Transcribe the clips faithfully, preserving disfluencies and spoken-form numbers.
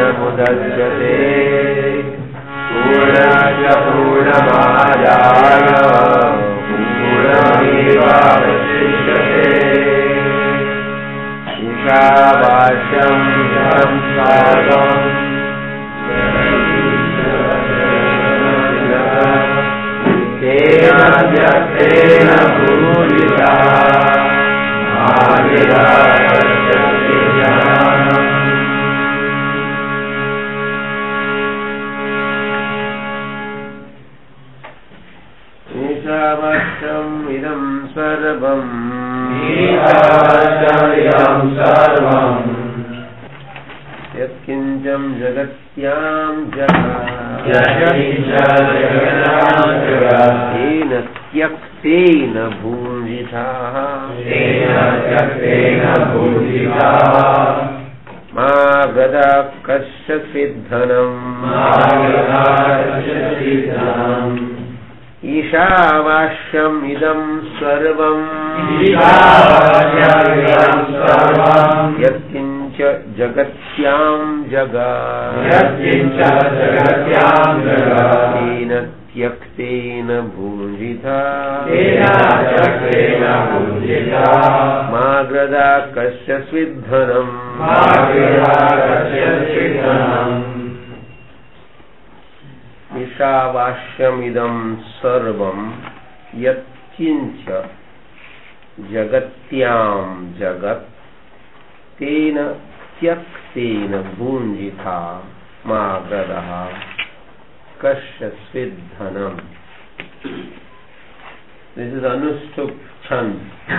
पूर्णमुदच्यते पूर्णस्य पूर्णमादाय पूर्णमेवावशिष्यते ईशावास्यं यं सर्वं तेन व्यक्तेन भूयिता मायया पश्यति ज्ञानम् ईशावास्यम् इदं सर्वम् ईशावास्यमिदं सर्वम् यत्किञ्चं जगत्यां जगत् तेन त्यक्तेन भूषितः मा गदा कश्चित् धनम् ईशावास्यम् इदं सर्वम् यत्किञ्च जगत्यां जगत् तेन त्यक्तेन भूषितः मा गदा कश्चित् धनम् ईशावास्यमिदं सर्वं यत्किञ्च जगत्यां जगत् तेन त्यक्तेन भुञ्जिता मा गदः कश्चित् धनम्. This is Anushtup Chand.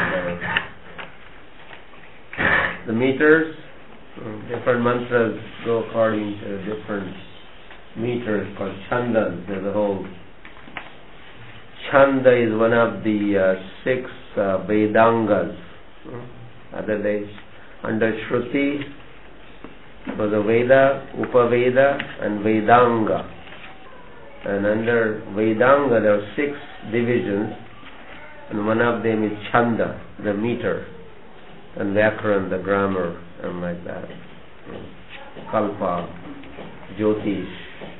The meters, different mantras go according to different meters called chandas. There's a whole chanda is one of the uh, six uh, Vedangas. Other days under Shruti was a Veda, Upaveda and Vedanga. And under Vedanga there are six divisions, and one of them is chanda, the meter, and Vyakaran, the grammar, and like that. Kalpa, Jyotish,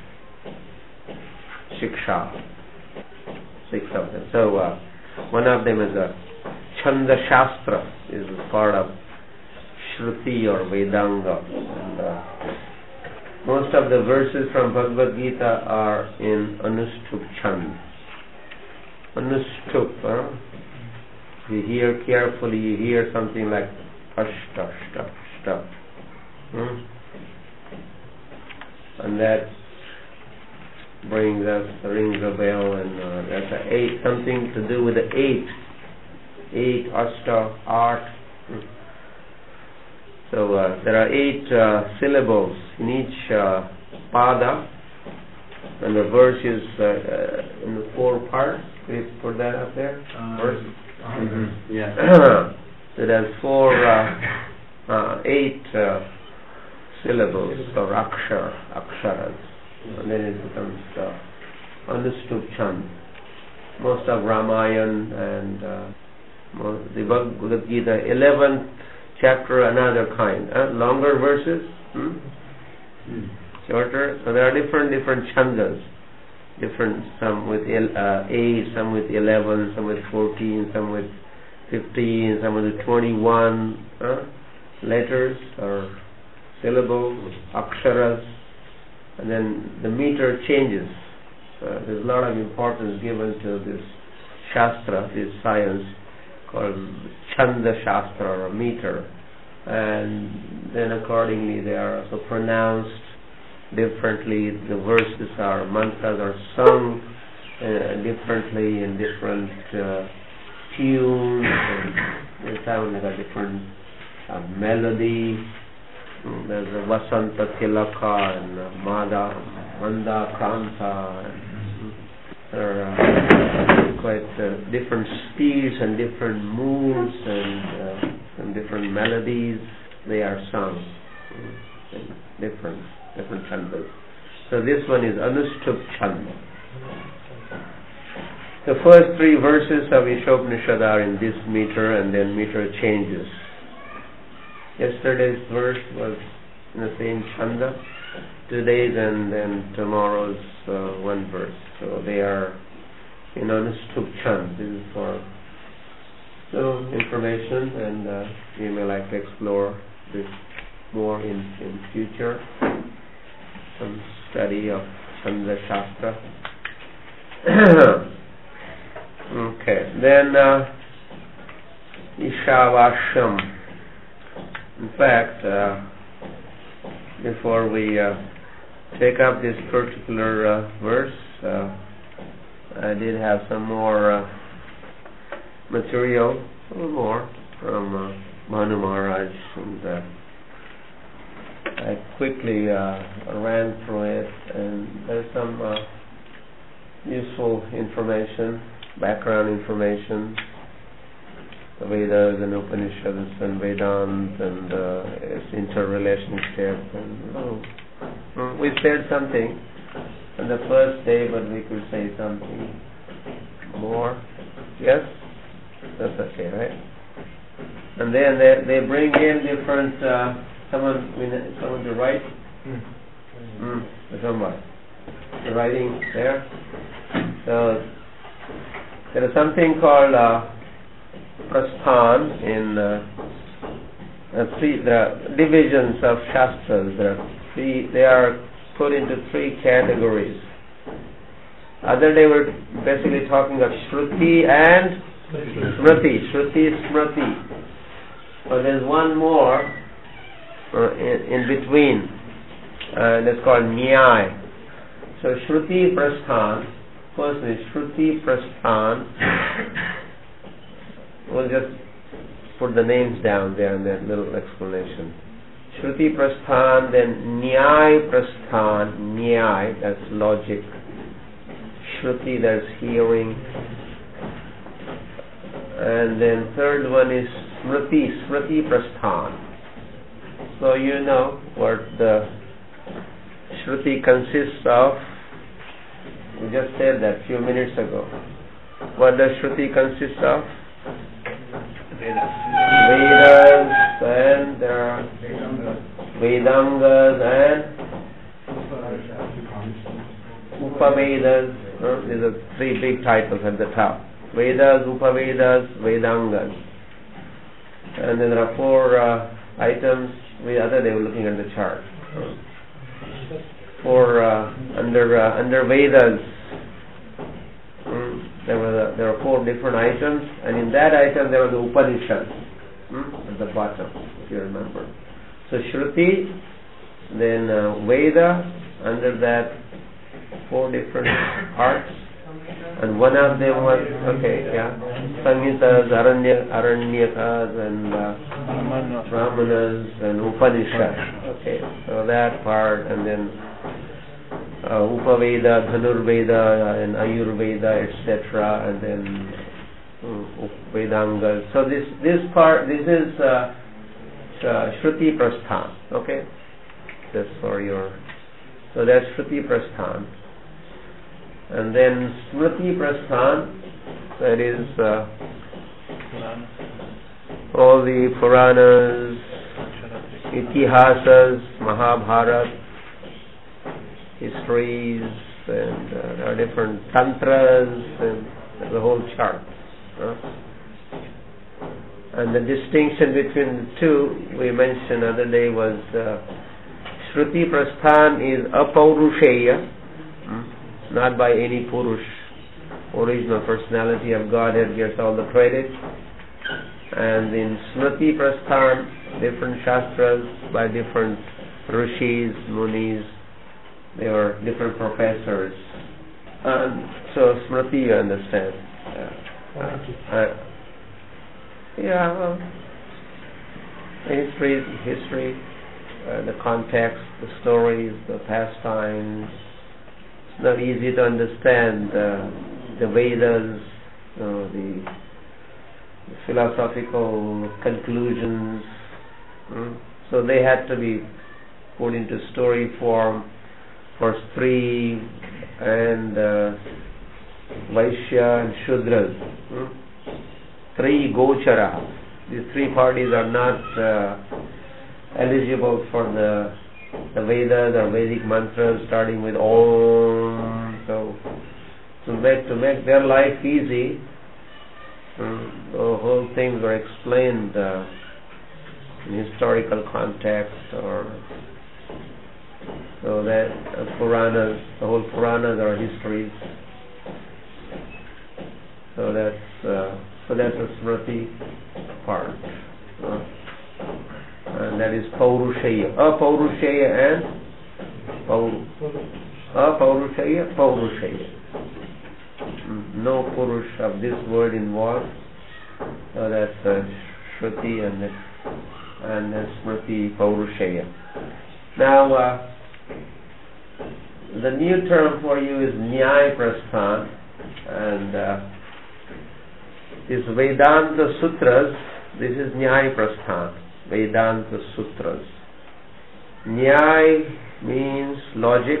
Shiksha, six of them. So uh, one of them is a Chanda Shastra, is part of Shruti or Vedanga. And, uh, most of the verses from Bhagavad Gita are in Anushtup Chand. Anushtup, huh? If you hear carefully, you hear something like Ashta, Ashta, Ashta. Hmm? And that brings us, rings a bell, and uh, that's a eight, something to do with the eight. Eight, Ashta, art. So uh, there are eight uh, syllables in each uh, pada, and the verse is uh, uh, in the four parts. Please put that up there. Um, verse. Mm-hmm. Yeah. So there's four, uh, uh, eight uh, syllables or akshar, aksharas, and then it becomes uh, Anushtup Chand. Most of Ramayana and uh, most, the Bhagavad Gita, eleventh chapter, another kind, uh, longer verses, hmm? Hmm. shorter. So there are different different chandas, different, some with uh, eight, some with eleven, some with fourteen, some with fifteen, some with twenty-one uh, letters or syllables, aksharas, and then the meter changes. Uh, there's a lot of importance given to this shastra, this science called Chanda Shastra or meter, and then accordingly they are also pronounced differently. The verses are, mantras are sung uh, differently in different uh, tunes, and they sound like a different uh, melody. Mm, there's a Vasanta Tilaka and uh, Mada, Manda Kranta, and there are uh, quite uh, different speeds and different moves and, uh, and different melodies. They are sung, mm, different different chandas. So this one is Anushtup Chanda. The first three verses of Ishopanishad are in this meter, and then meter changes. Yesterday's verse was in the same chanda, two days and then tomorrow's uh, one verse. So they are in Anustuk Chand. This is for so information, and uh, we may like to explore this more in, in future. Some study of Chandra Shastra. Okay, then uh, Ishavashyam. In fact, uh, before we uh, take up this particular uh, verse, uh, I did have some more uh, material, a little more from uh, Manu Maharaj, and uh, I quickly uh, ran through it, and there's some uh, useful information, background information, the Vedas and Upanishads and Vedanta and uh, its interrelationship. And oh, we said something on the first day, but we could say something more. Yes? That's okay, right? And then they, they bring in different, uh, someone, someone to write? Mm. Mm. Somebody. The writing there. So, there is something called uh, Prasthan in uh, uh, three the divisions of Shastras. There are three, they are put into three categories. Other day we were basically talking of Shruti and Smriti. Shruti, Smriti. But there's one more uh, in, in between, uh, and it's called Nyaya. So Shruti Prasthan, first is Shruti Prasthan. We'll just put the names down there and that little explanation. Shruti Prasthan, then Nyaya Prasthan. Nyaya, that's logic. Shruti, that's hearing. And then third one is Smriti, Smriti Prasthan. So you know what the Shruti consists of. We just said that a few minutes ago. What does Shruti consist of? Vedas. Vedas, and there are Vedangas and Upavedas. Uh, these are three big titles at the top. Vedas, Upavedas, Vedangas. And then there are four uh, items. The other day we were looking at the chart. Uh, four uh, under uh, under Vedas. Mm, there were the, there were four different items, and in that item there was the Upanishads mm, at the bottom, if you remember. So Shruti, then uh, Veda, under that four different parts, and one of them was okay, yeah, Samhitas, Aranya, Aranyakas, and uh, Brahmanas, and Upanishads. Okay, so that part, and then uh, Upaveda, Dhanurveda, and Ayurveda, et cetera, and then um, Vedangas. So this this part, this is uh, uh, Shruti Prasthan. Okay, that's for your. So that's Shruti Prasthan. And then Smriti Prasthan, that is uh, all the Puranas, Itihasas, Mahabharata, histories, and uh, there are different tantras, and the whole chart. Uh. And the distinction between the two we mentioned other day was uh, Shruti Prasthan is apaurushaya, hmm? not by any Purush. Original personality of Godhead gets all the credit. And in Smriti Prasthan, different Shastras by different Rishis, Munis, they were different professors. And so Smriti, you understand. Uh, uh, uh, yeah, well, history, history, uh, the context, the stories, the pastimes. It's not easy to understand uh, the Vedas, you know, the, the philosophical conclusions. Mm. So they had to be put into story form for Stri and uh, Vaishya and Shudras. Mm. Three Gochara. These three parties are not uh, eligible for the the Vedas or Vedic mantras starting with Om. So to make to make their life easy, um, the whole things are explained uh, in historical context, or so that uh, Puranas, the whole Puranas are histories. So that's uh, so that's the Smriti part, uh, and that is Paurusheya, Apaurushaya and Pauru, Apaurushaya, Paurusheya. No Purush of this word involved. So that's uh, Shruti and and uh, Smriti Paurusheya. Now uh, the new term for you is Nyaya Prasthan, and uh, this Vedanta Sutras, this is Nyaya Prasthan, Vedanta Sutras. Nyaya means logic.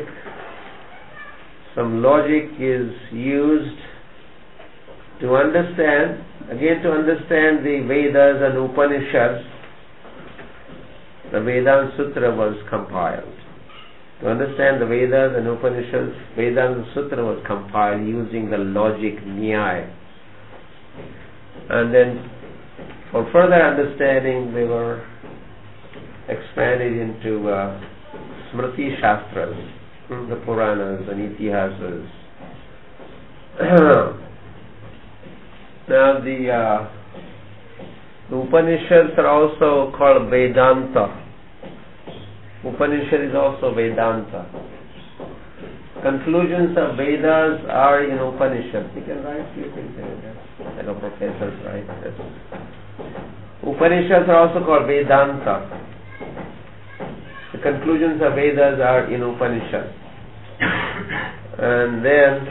Some logic is used to understand, again to understand the Vedas and Upanishads. The Vedanta Sutra was compiled. To understand the Vedas and Upanishads, Vedanta Sutra was compiled using the logic Nyaya. And then for further understanding, they were expanded into uh, Smriti Shastras, the Puranas and Itihasas. Now the, uh, the Upanishads are also called Vedanta. Upanishad is also Vedanta. Conclusions of Vedas are in Upanishads. You can write few things there. Like a professors write. Upanishads are also called Vedanta. The conclusions of Vedas are in Upanishads. And then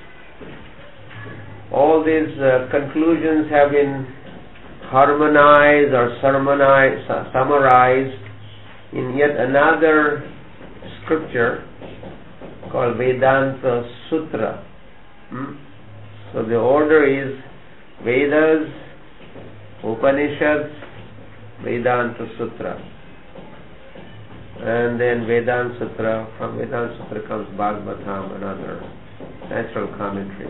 all these uh, conclusions have been harmonized or sermonized, uh, summarized in yet another scripture called Vedanta Sutra. Hmm? So the order is Vedas, Upanishads, Vedanta Sutra. And then Vedanta Sutra, from Vedanta Sutra comes Bhagavatam, another natural commentary.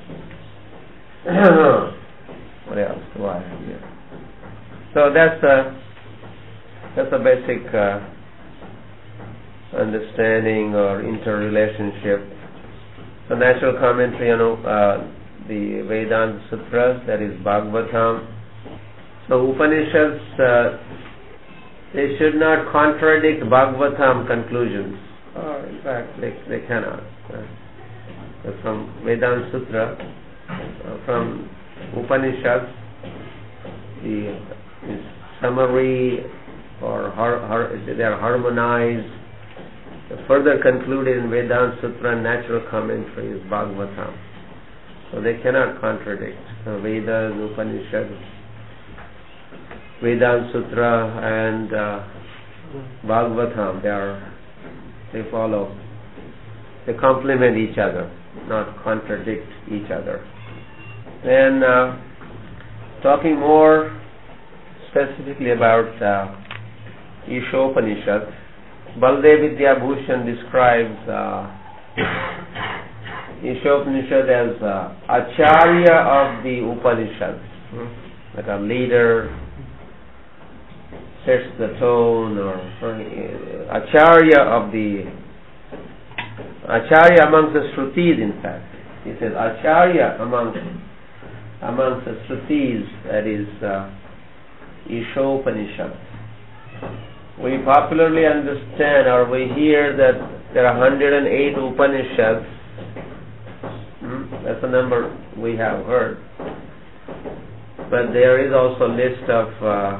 What else do I have here? So that's a, that's a basic uh, understanding or interrelationship. The natural commentary on uh, the Vedanta Sutras, that is Bhagavatam. So Upanishads, uh, they should not contradict Bhagavatam conclusions. Or in fact, they, they cannot. Uh, from Vedanta Sutra, uh, from Upanishads, the, the summary or har, har, they are harmonized, further concluded in Vedanta Sutra and natural commentary is Bhagavatam. So they cannot contradict uh, Vedas, Upanishads, Vedanta Sutra and uh, Bhagavatam. They are, they follow, they complement each other, not contradict each other. Then uh, talking more specifically about uh, Ishopanishad, Baldev Vidya Bhushan describes uh, Ishopanishad as uh, Acharya of the Upanishads, hmm? like a leader sets the tone, or uh, Acharya of the Acharya amongst the Shrutis. In fact, he says Acharya amongst amongst the Shrutis, that is uh, Ishopanishad. We popularly understand, or we hear that there are one hundred eight Upanishads. Hmm? That's the number we have heard. But there is also a list of uh,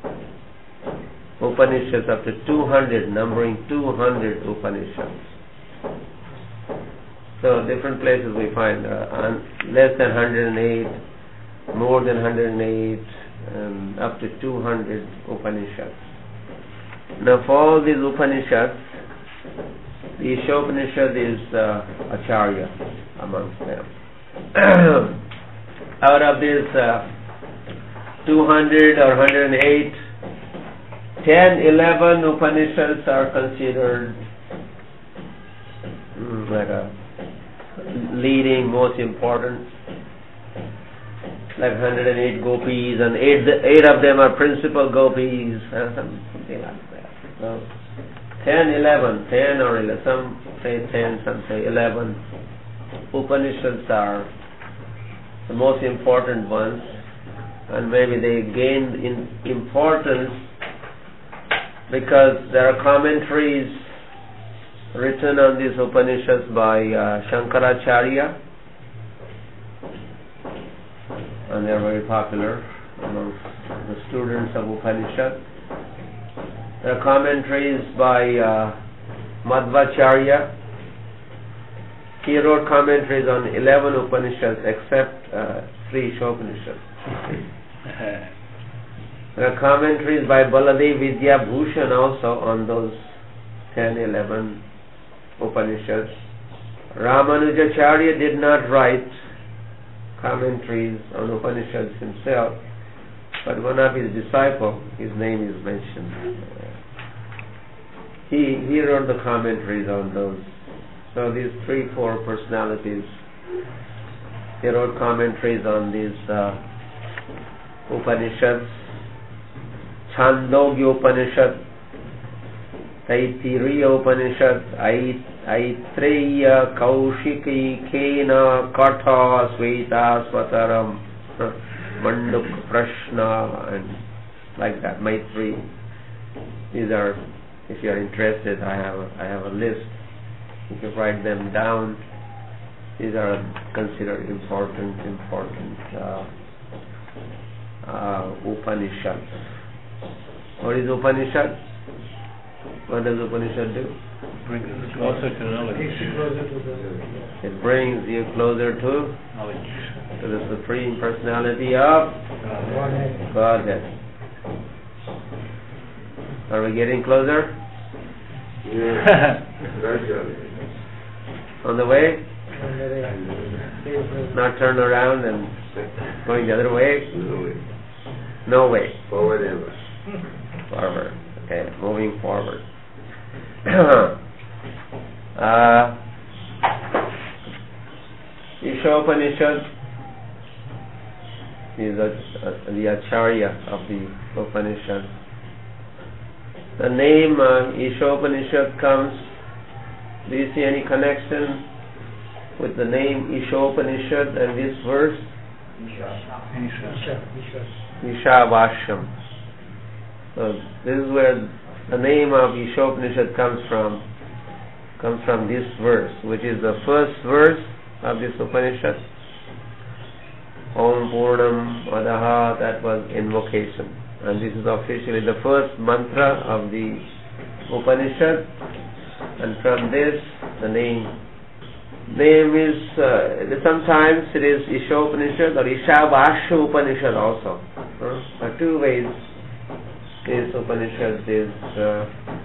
Upanishads up to two hundred, numbering two hundred Upanishads. So different places we find uh, less than one hundred eight, more than one hundred eight, and up to two hundred Upanishads. Now for all these Upanishads, the Ishopanishad is uh, Acharya amongst them. Out of these uh, two hundred or one hundred eight ten, eleven Upanishads are considered mm, like a leading, most important, like one hundred eight gopis, and eight, eight of them are principal gopis, and something like that. So, ten, eleven, ten or eleven, some say ten, some say eleven Upanishads are the most important ones, and maybe they gained in importance because there are commentaries written on these Upanishads by uh, Shankaracharya, and they are very popular amongst the students of Upanishad. There are commentaries by uh, Madhvacharya. He wrote commentaries on eleven Upanishads except uh, three Ishopanishads. There are commentaries by Baladev Vidya Bhushan also on those ten, eleven Upanishads. Ramanujacharya did not write commentaries on Upanishads himself, but one of his disciples, his name is mentioned. He, he wrote the commentaries on those. So these three, four personalities, they wrote commentaries on these uh, Upanishads. Chandogya Upanishad, Taittiriya Upanishad, Aitreya, Kaushiki, Kena, Katha, Sweta, Swataram, Manduk, Prashna, and like that, Maitri. These are, if you are interested, I have a, I have a list. You can write them down. These are considered important, important uh, uh, Upanishads. What is Upanishad? What does Upanishad do? Brings us closer to knowledge. It brings you closer to knowledge, to the Supreme Personality of Godhead. Are we getting closer? Yeah. On the way? Not turn around and going the other way? No way. No way. Forward ever. Forward. Okay, moving forward. uh, Ishopanishad is a, a, the Acharya of the Upanishad. The name uh, Ishopanishad comes, do you see any connection with the name Ishopanishad and this verse? Ishavashyam. So this is where the name of Ishopanishad comes from, comes from this verse, which is the first verse of this Upanishad. Om Purnam Adaha, that was invocation. And this is officially the first mantra of the Upanishad. And from this, the name name is, uh, sometimes it is Ishopanishad or Ishavasya Upanishad also. Uh, there are two ways this Upanishad is uh,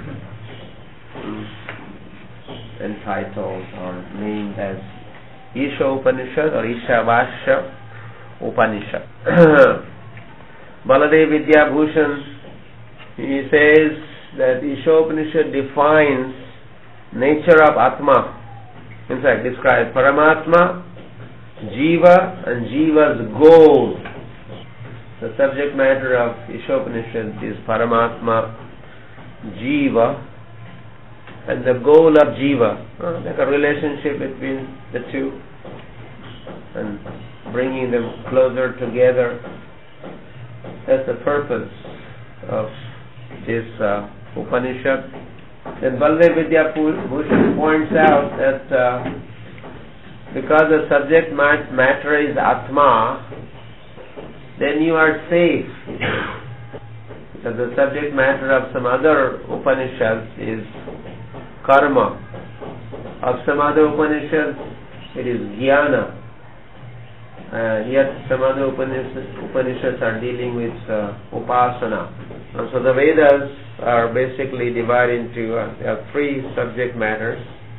entitled or named as Ishopanishad or Ishavasya Upanishad. Baladev Vidya Bhushan, he says that Ishopanishad defines nature of Atma. In fact, describes Paramatma, Jiva, and Jiva's goal. The subject matter of Ishopanishad is Paramatma, Jiva, and the goal of Jiva, uh, like a relationship between the two, and bringing them closer together. That's the purpose of this uh, Upanishad. Then Baladev Vidya Bhushan points out that uh, because the subject matter is Atma, then you are safe. Because the subject matter of some other Upanishads is Karma. Of some other Upanishads, it is Jnana. Uh, yet some other Upanishads, Upanishads are dealing with uh, Upasana. And so the Vedas are basically divided into uh, there are three subject matters.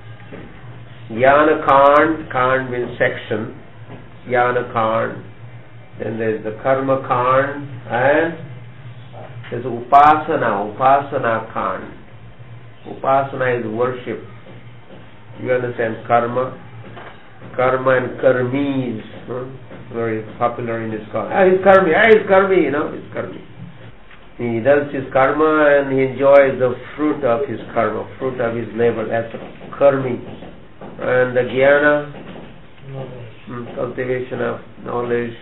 Jnana Kand, Kand means section, Jnana Kand. Then there is the Karma Kand and There's upasana, upasana kand. Upasana is worship. You understand karma? Karma and karmis, huh? Very popular in this culture. Ah, he's karmi, ah, he's karmi, you know, he's karmi. He does his karma and he enjoys the fruit of his karma, fruit of his labor. That's karmi. And the jnana, mm, cultivation of knowledge,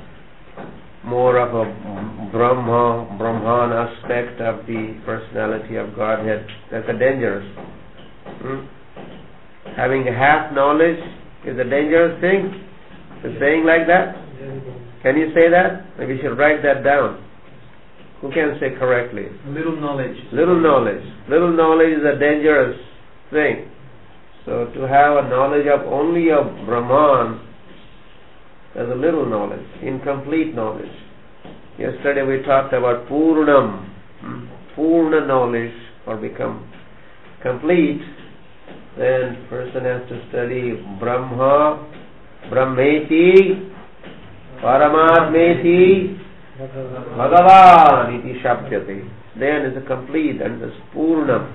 more of a Brahma, Brahman aspect of the personality of Godhead. That's a dangerous. Hmm? Having half knowledge is a dangerous thing. Is saying like that? Can you say that? Maybe you should write that down. Who can say correctly? Little knowledge. Little knowledge. Little knowledge is a dangerous thing. So to have a knowledge of only of Brahman, there's a little knowledge, incomplete knowledge. Yesterday we talked about Purnam, hmm? Purna knowledge, or become complete. Then person has to study Brahma, Brahmeti, Paramatmeti, Bhagavan iti Shapyate. Then is a complete and is Purnam.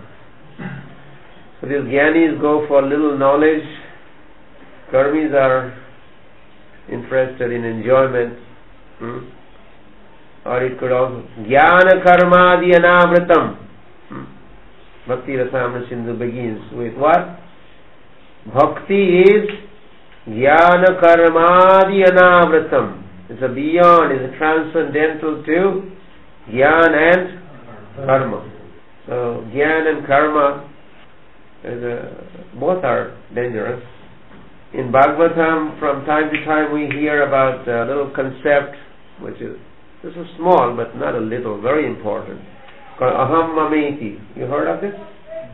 So these Jnanis go for little knowledge. Karmis are interested in enjoyment. Hmm? Or it could also Jnana Karmadi Anavritam. Hmm? Bhakti Rasamrita Sindhu begins with what? Bhakti is Jnana Karmadi Anavritam. It's a beyond, it's a transcendental to Jnana and Karma. So Jnana and Karma is a, both are dangerous. In Bhagavatam, from time to time we hear about a little concept, which is, this is small but not a little, very important, called Aham Mameti. You heard of this?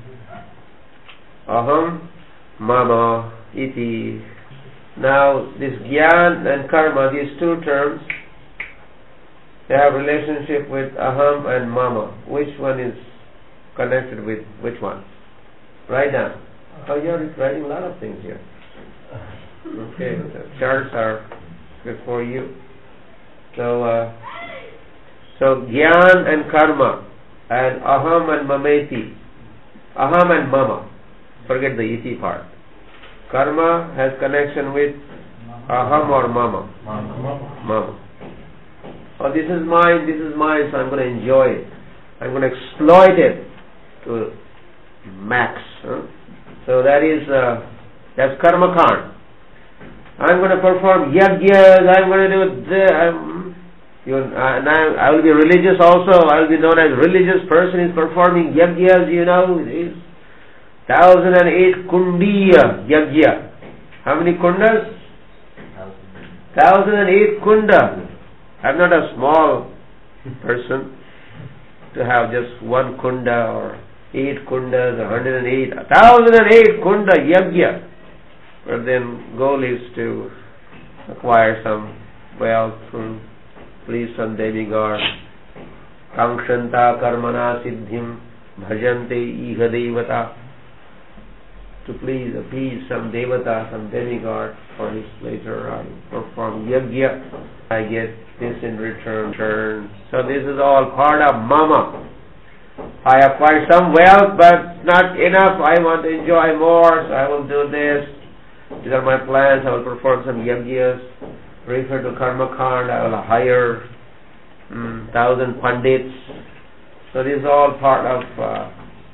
Aham Mama Iti. Now, this Gyan and Karma, these two terms, they have relationship with Aham and Mama. Which one is connected with which one? Write down. Oh, you're writing a lot of things here. Okay, the charts are before you. So, uh, so Gyan and Karma, and Aham and Mameti. Aham and Mama. Forget the iti part. Karma has connection with Aham or Mama. Mama. Mama. Oh, this is mine, this is mine, so I'm going to enjoy it. I'm going to exploit it to max. Huh? So that is, uh, that's Karma Kand. I'm going to perform yagyas, I'm going to do this, I'm, you, uh, and I, I will be religious also, I will be known as religious person is performing yagyas, you know, is thousand and eight kundiya yagya. How many kundas? Thousand and eight kunda. I'm not a small person to have just one kunda or eight kundas, a hundred and eight, a thousand and eight kunda yagya. But then goal is to acquire some wealth and please some demigod. Kankshanta karmana siddhim bhajante iha devata. To please, appease some devata, some demigod for his pleasure. I perform yagya. I get this in return. So this is all part of mama. I acquire some wealth but not enough. I want to enjoy more, so I will do this. These are my plans. I will perform some yagyas. Refer to Karma Kand. I will hire mm, thousand pandits. So this is all part of uh,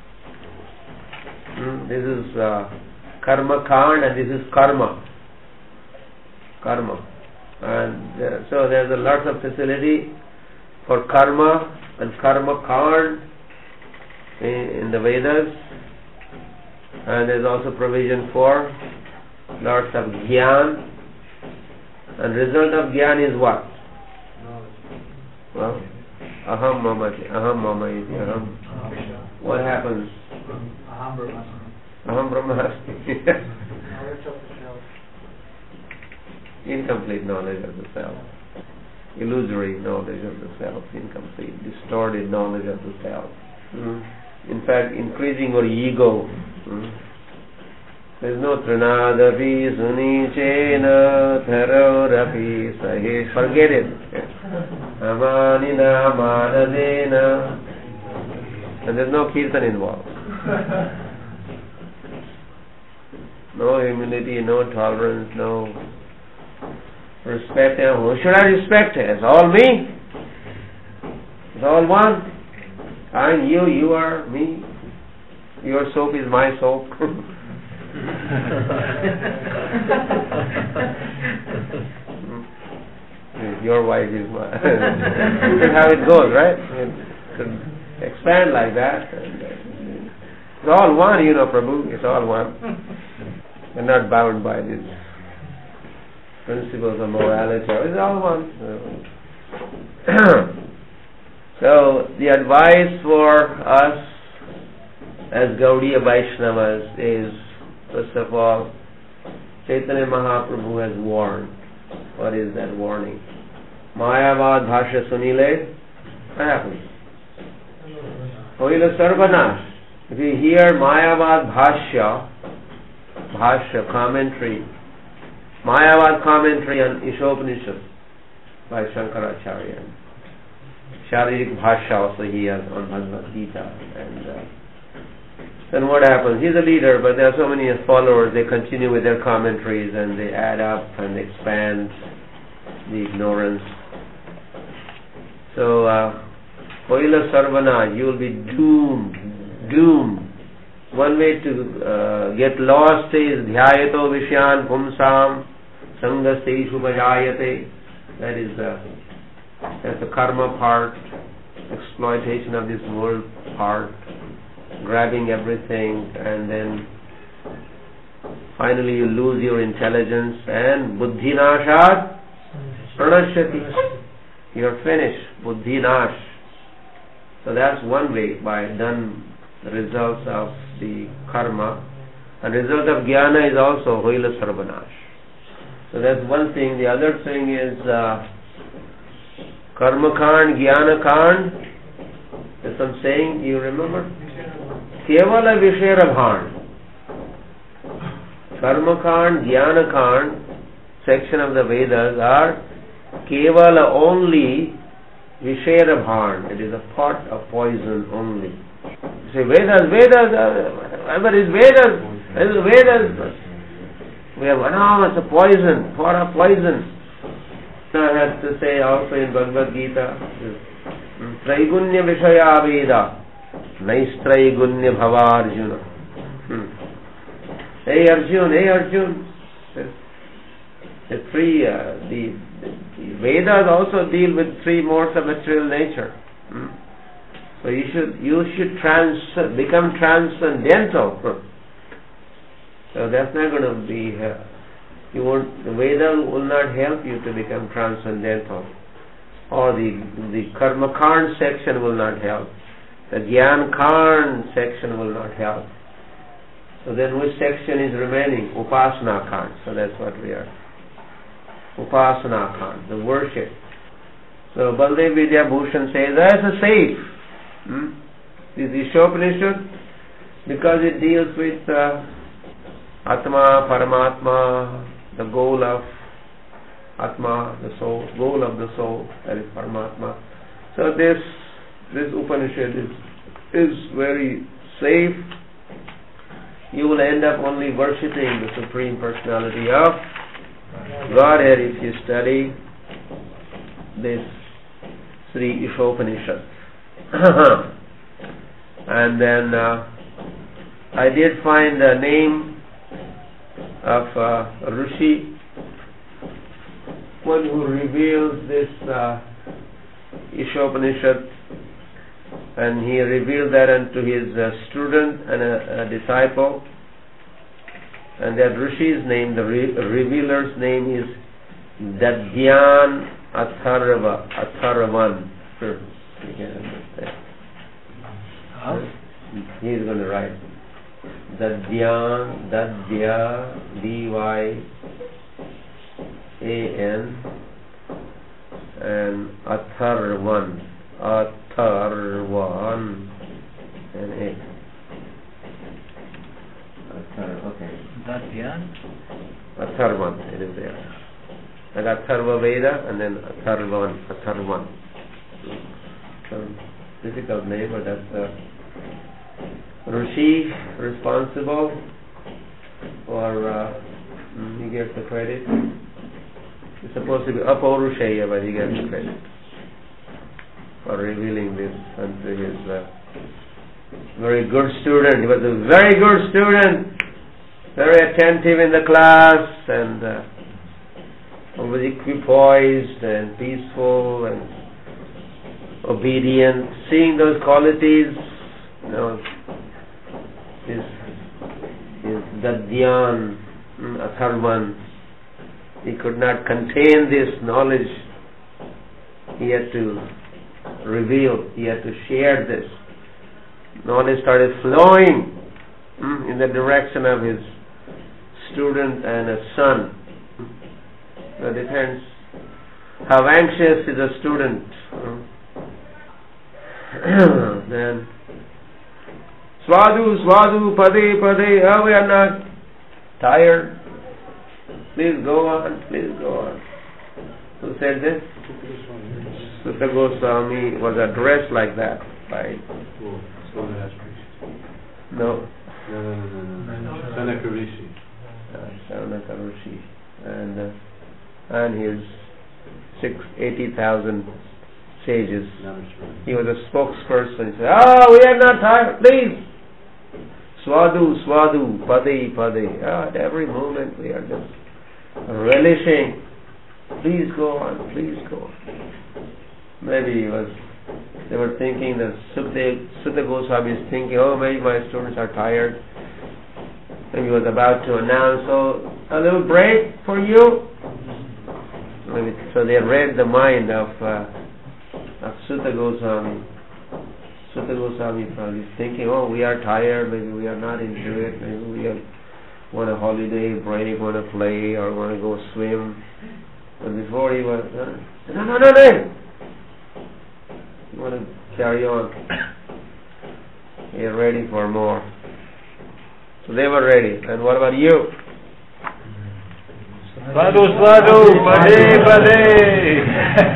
mm, this is uh, Karma Kand and this is Karma. Karma. And uh, so there is a lot of facility for Karma and Karma Kand in, in the Vedas. And there is also provision for lots of Gyan. And result of Gyan is what? Well, Aham Mamati, Aham Mamati, Aham. What happens? Aham Brahmasmi. Aham Brahmasmi. Incomplete knowledge of the self. Illusory knowledge of the self. Incomplete, distorted knowledge of the self. Mm. In fact, increasing your ego. Mm. There is no Trinadapi Sunichena Tharorapi Sahe. Forget it. Amanina Manadena. And there's no kirtan involved. No humility, no tolerance, no respect. Who should I respect? It's all me. It's all one. I'm you, you are me. Your soap is my soap. Your wife is my. That's how it goes, right? It could expand like that. It's all one, you know, Prabhu. It's all one. We're not bound by these principles of morality. It's all one. So the advice for us as Gaudiya Vaishnavas is, first of all, Chaitanya Mahaprabhu has warned. What is that warning? Mayavad Bhashya Sunile, what happens? Hoila Sarvanash. If you hear Mayavad Bhashya, Bhashya, commentary, Mayavad commentary on Ishopanishad by Shankaracharya. Sharirik Bhashya also he has on Bhagavad Gita. And uh, then what happens? He's a leader, but there are so many followers, they continue with their commentaries and they add up and expand the ignorance. So, Hoila Sarvana, you will be doomed, doomed. One way to uh, get lost is Dhyayato Vishyan Pumsam Sangasteishu Bhajayate. That is the, that's the karma part, exploitation of this world part, grabbing everything, and then finally you lose your intelligence and buddhinashad pranashyati. You're finished, buddhinash. So that's one way, by done the results of the karma. And result of jnana is also hoila sarvanash. So that's one thing. The other thing is uh, karma kand, jnana kand. There's some saying, you remember? Kevala Vishayarabhan. Karma Kand, Jnana Kand section of the Vedas are Kevala only Vishayarabhan. It is a pot of poison only. You say Vedas, Vedas, whatever is Vedas, is Vedas. We have, no, it's a poison, pot of poison. I have to say also in Bhagavad Gita, Traigunya Vishaya Veda. Naistraigunya Bhavarjuna. Hmm. Hey Arjun, hey Arjun. The, the three, uh, the, the, the Vedas also deal with three modes of material nature. Hmm. So you should, you should trans, become transcendental. Hmm. So that's not going to be, uh, you won't, the Veda will not help you to become transcendental. Or the, the Karma Kand section will not help. The Gyan Kand section will not help. So then which section is remaining? Upasana Kand. So that's what we are. Upasana Kand, the worship. So Baldev Vidya Bhushan says that's a safe. Hmm? This is Ishopanishad because it deals with uh, Atma, Paramatma, the goal of Atma, the soul, goal of the soul, that is Paramatma. So this This Upanishad is, is very safe. You will end up only worshipping the Supreme Personality of Godhead if you study this Sri Ishopanishad. And then uh, I did find the name of uh, Rishi, one who reveals this uh, Ishopanishad. And he revealed that unto his uh, student and a, a disciple. And that Rishi's name, the re- revealer's name is Dadyan Atharva, Atharvan. Sure. You can understand. Huh? He is going to write Dadyan, Dadya, D Y A N, and Atharvan. Atharvan and A. Athar, okay. Dadyan? Atharvan, it is there. Like Atharva Veda and then Atharvan, Atharvan. some difficult name, but that's uh, Rishi, responsible for, uh, he gets the credit. It's supposed to be Apaurusheya, but he gets the credit for revealing this unto his uh, very good student. He was a very good student, very attentive in the class, and uh, always equipoised and peaceful and obedient. Seeing those qualities, you know, his, his Gadyan, Atharvan, he could not contain this knowledge. He had to reveal, he had to share this. Knowledge started flowing mm, in the direction of his student and a son. So it depends how anxious is a student. Then Swadu, Swadu, Pade, Pade, oh, we are not tired. Please go on, please go on. Who said this? Sutta Goswami was addressed like that by no. No, no, no, no, no. Sanaka Rishi. Uh, Sanaka Rishi. And, uh, and his six, eighty thousand sages. He was a spokesperson. He said, oh, we are not tired, please. Swadu, Swadu, Pade, Pade. Oh, at every moment we are just relishing. Please go on, please go on. Maybe he was, they were thinking that Sutta, Sutta Goswami is thinking, oh, maybe my students are tired. Maybe he was about to announce, oh, a little break for you. Maybe, so they read the mind of, uh, of Sutta Goswami. Sutta Goswami probably thinking, oh, we are tired, maybe we are not into it, maybe we have, want a holiday, break, want to play, or want to go swim. But before he was, uh, no, no, no, no! You want to carry on. You're ready for more. So they were ready. And what about you? Sadhu, sadhu, pade, pade.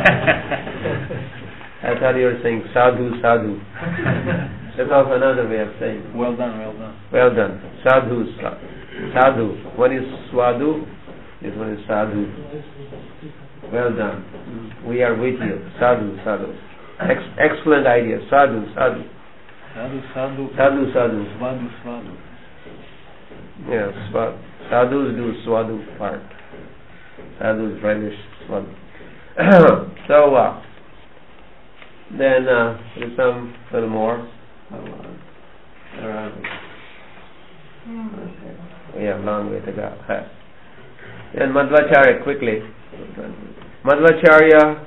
I thought you were saying sadhu, sadhu. That's also another way of saying. Well done, well done. Well done. Sadhu, sadhu. One is swadu, this one is sadhu. Well done. We are with you. Sadhu, sadhu. Ex- excellent idea. Sadhu, sadhu. Sadhu, sadhu. Sadhu, sadhu. Swadu, swadu. Yes, swa- sadhus do swadu part. Sadhus relish swadu. So, uh, then uh, there's some little more. Where are we? Okay. We have a long way to go. Then Madhvacharya, quickly. Madhvacharya,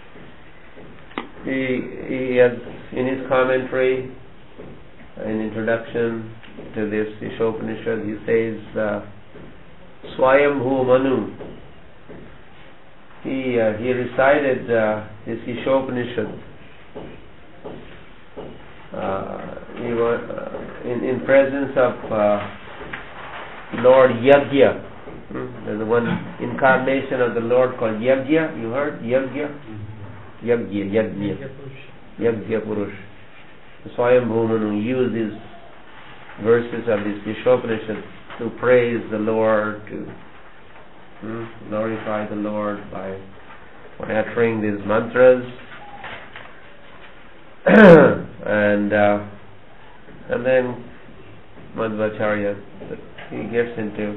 he, he has in his commentary, in introduction to this Ishopanishad, he says, uh, Swayambhu Manu. He uh, he recited uh, this Ishopanishad uh, he was, uh, in, in presence of uh, Lord Yajna. Hmm? There's one incarnation of the Lord called Yajna. You heard? Yajna? Yajna, Yajna. Yajna Purush. Swayambhu Manu used these verses of this Ishopanishad to praise the Lord, to hmm, glorify the Lord by, by uttering these mantras. and uh, and then Madhvacharya, he gets into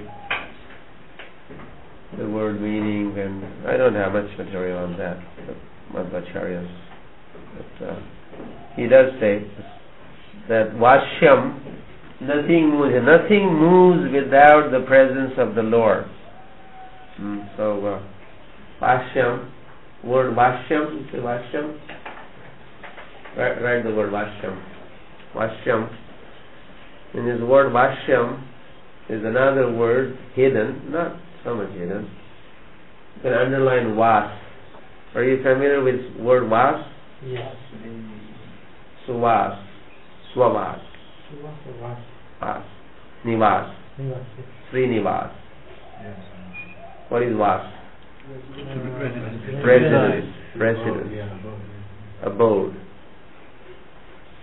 the word meaning, and I don't have much material on that, Madhvacharya's. But uh, he does say that Vashyam, nothing moves, nothing moves without the presence of the Lord. Mm, so, uh, Vashyam, word Vashyam, you say Vashyam? Write, write the word Vashyam. Vashyam. In this word Vashyam is another word, hidden, not so much hidden. You can underline Vas. Are you familiar with word Vas? Yes. Suvas. Swavas. Vas. Nivas. Srinivas. What is Vas? Residence. Residence. Residence. Abode.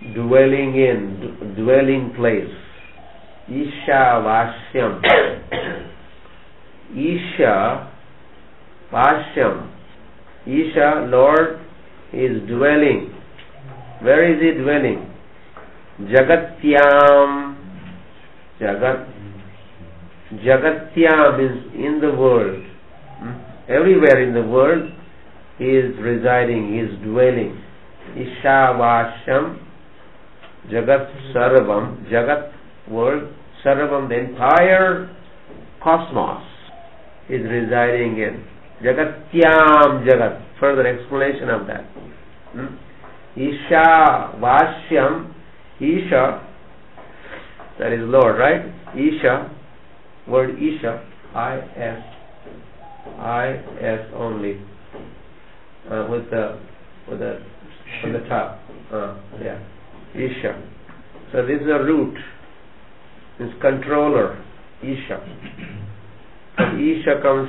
dwelling in, d- dwelling place. Isha Vashyam. Isha Vashyam. Isha, Lord, is dwelling. Where is He dwelling? Jagatyam. Jagat. Jagatyam is in the world. Hmm? Everywhere in the world He is residing, He is dwelling. Isha Vashyam. Jagat Sarvam. Jagat, world. Sarvam, the entire cosmos is residing in. Jagatyam Jagat. Further explanation of that. Hmm? Isha Vashyam. Isha, that is Lord, right? Isha, word Isha, I S, I S only, uh, with the with the on the top, uh, yeah, Isha. So this is a root. This controller, Isha. From Isha comes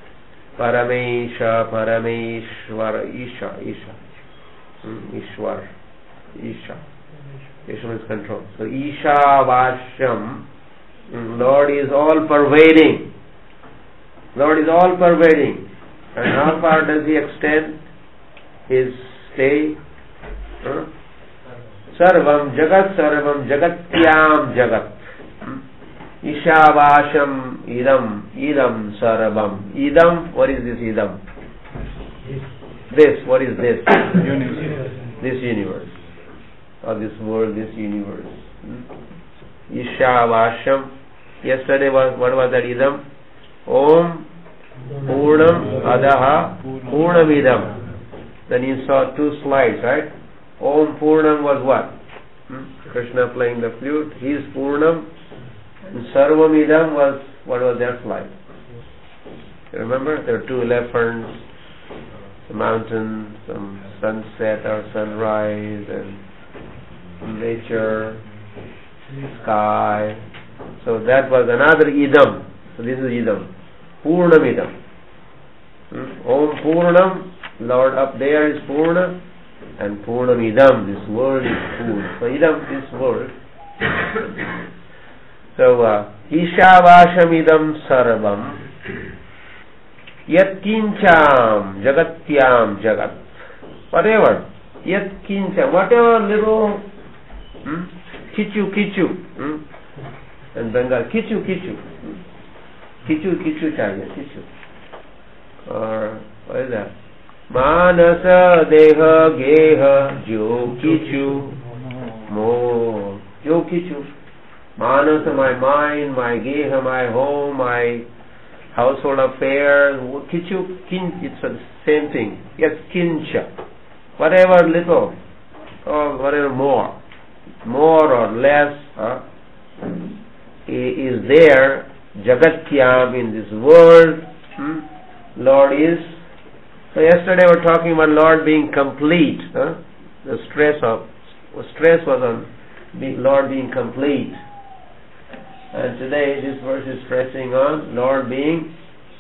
Paramesha, Parameshwara, Isha, Isha, hmm? Ishwar, Isha. Isha is control. So Isha Vashyam, Lord is all pervading. Lord is all pervading. And how far does He extend His stay? Huh? Sarvam Jagat Sarvam Jagatyam Jagat. Isha Vashyam Idam Idam Sarvam. Idam, what is this Idam? This, what is this? Universe. This universe. Or this world, this universe. Hmm? Isha Vashyam. Yesterday was, what was that Idam? Om Purnam Adaha Purnam Idam. Then you saw two slides, right? Om Purnam was what? Hmm? Krishna playing the flute. He is Purnam. And Sarvam Idam was, what was their slide? You remember? There were two elephants, a mountain, some sunset or sunrise, and nature, sky. So that was another Idam. So this is Idam. Purnam Idam. Hmm? Om Purnam, Lord up there is Purna, and Purnam Idam, this world is Purna. So Idam, this world. So uh, Isha Vashyam Idam Sarvam Yat Kincham Jagatyam Jagat. Whatever. Yat Kincham, whatever little Hmm? Kichu, kichu. Hmm? In Bengal, kichu, kichu. Hmm? Kichu, kichu chahiye, kichu. Or, what is that? Manasa, deha, geha, jo, kichu, mo, jo, kichu. Manasa, my mind, my geha, my home, my household affairs. Kichu, kin, it's the same thing. Yes, kincha. Whatever little, or whatever more. More or less huh, is there, Jagatyam, in this world. Hmm? Lord is. So yesterday we were talking about Lord being complete. Huh? The stress of stress was on being, Lord being complete. And today this verse is stressing on Lord being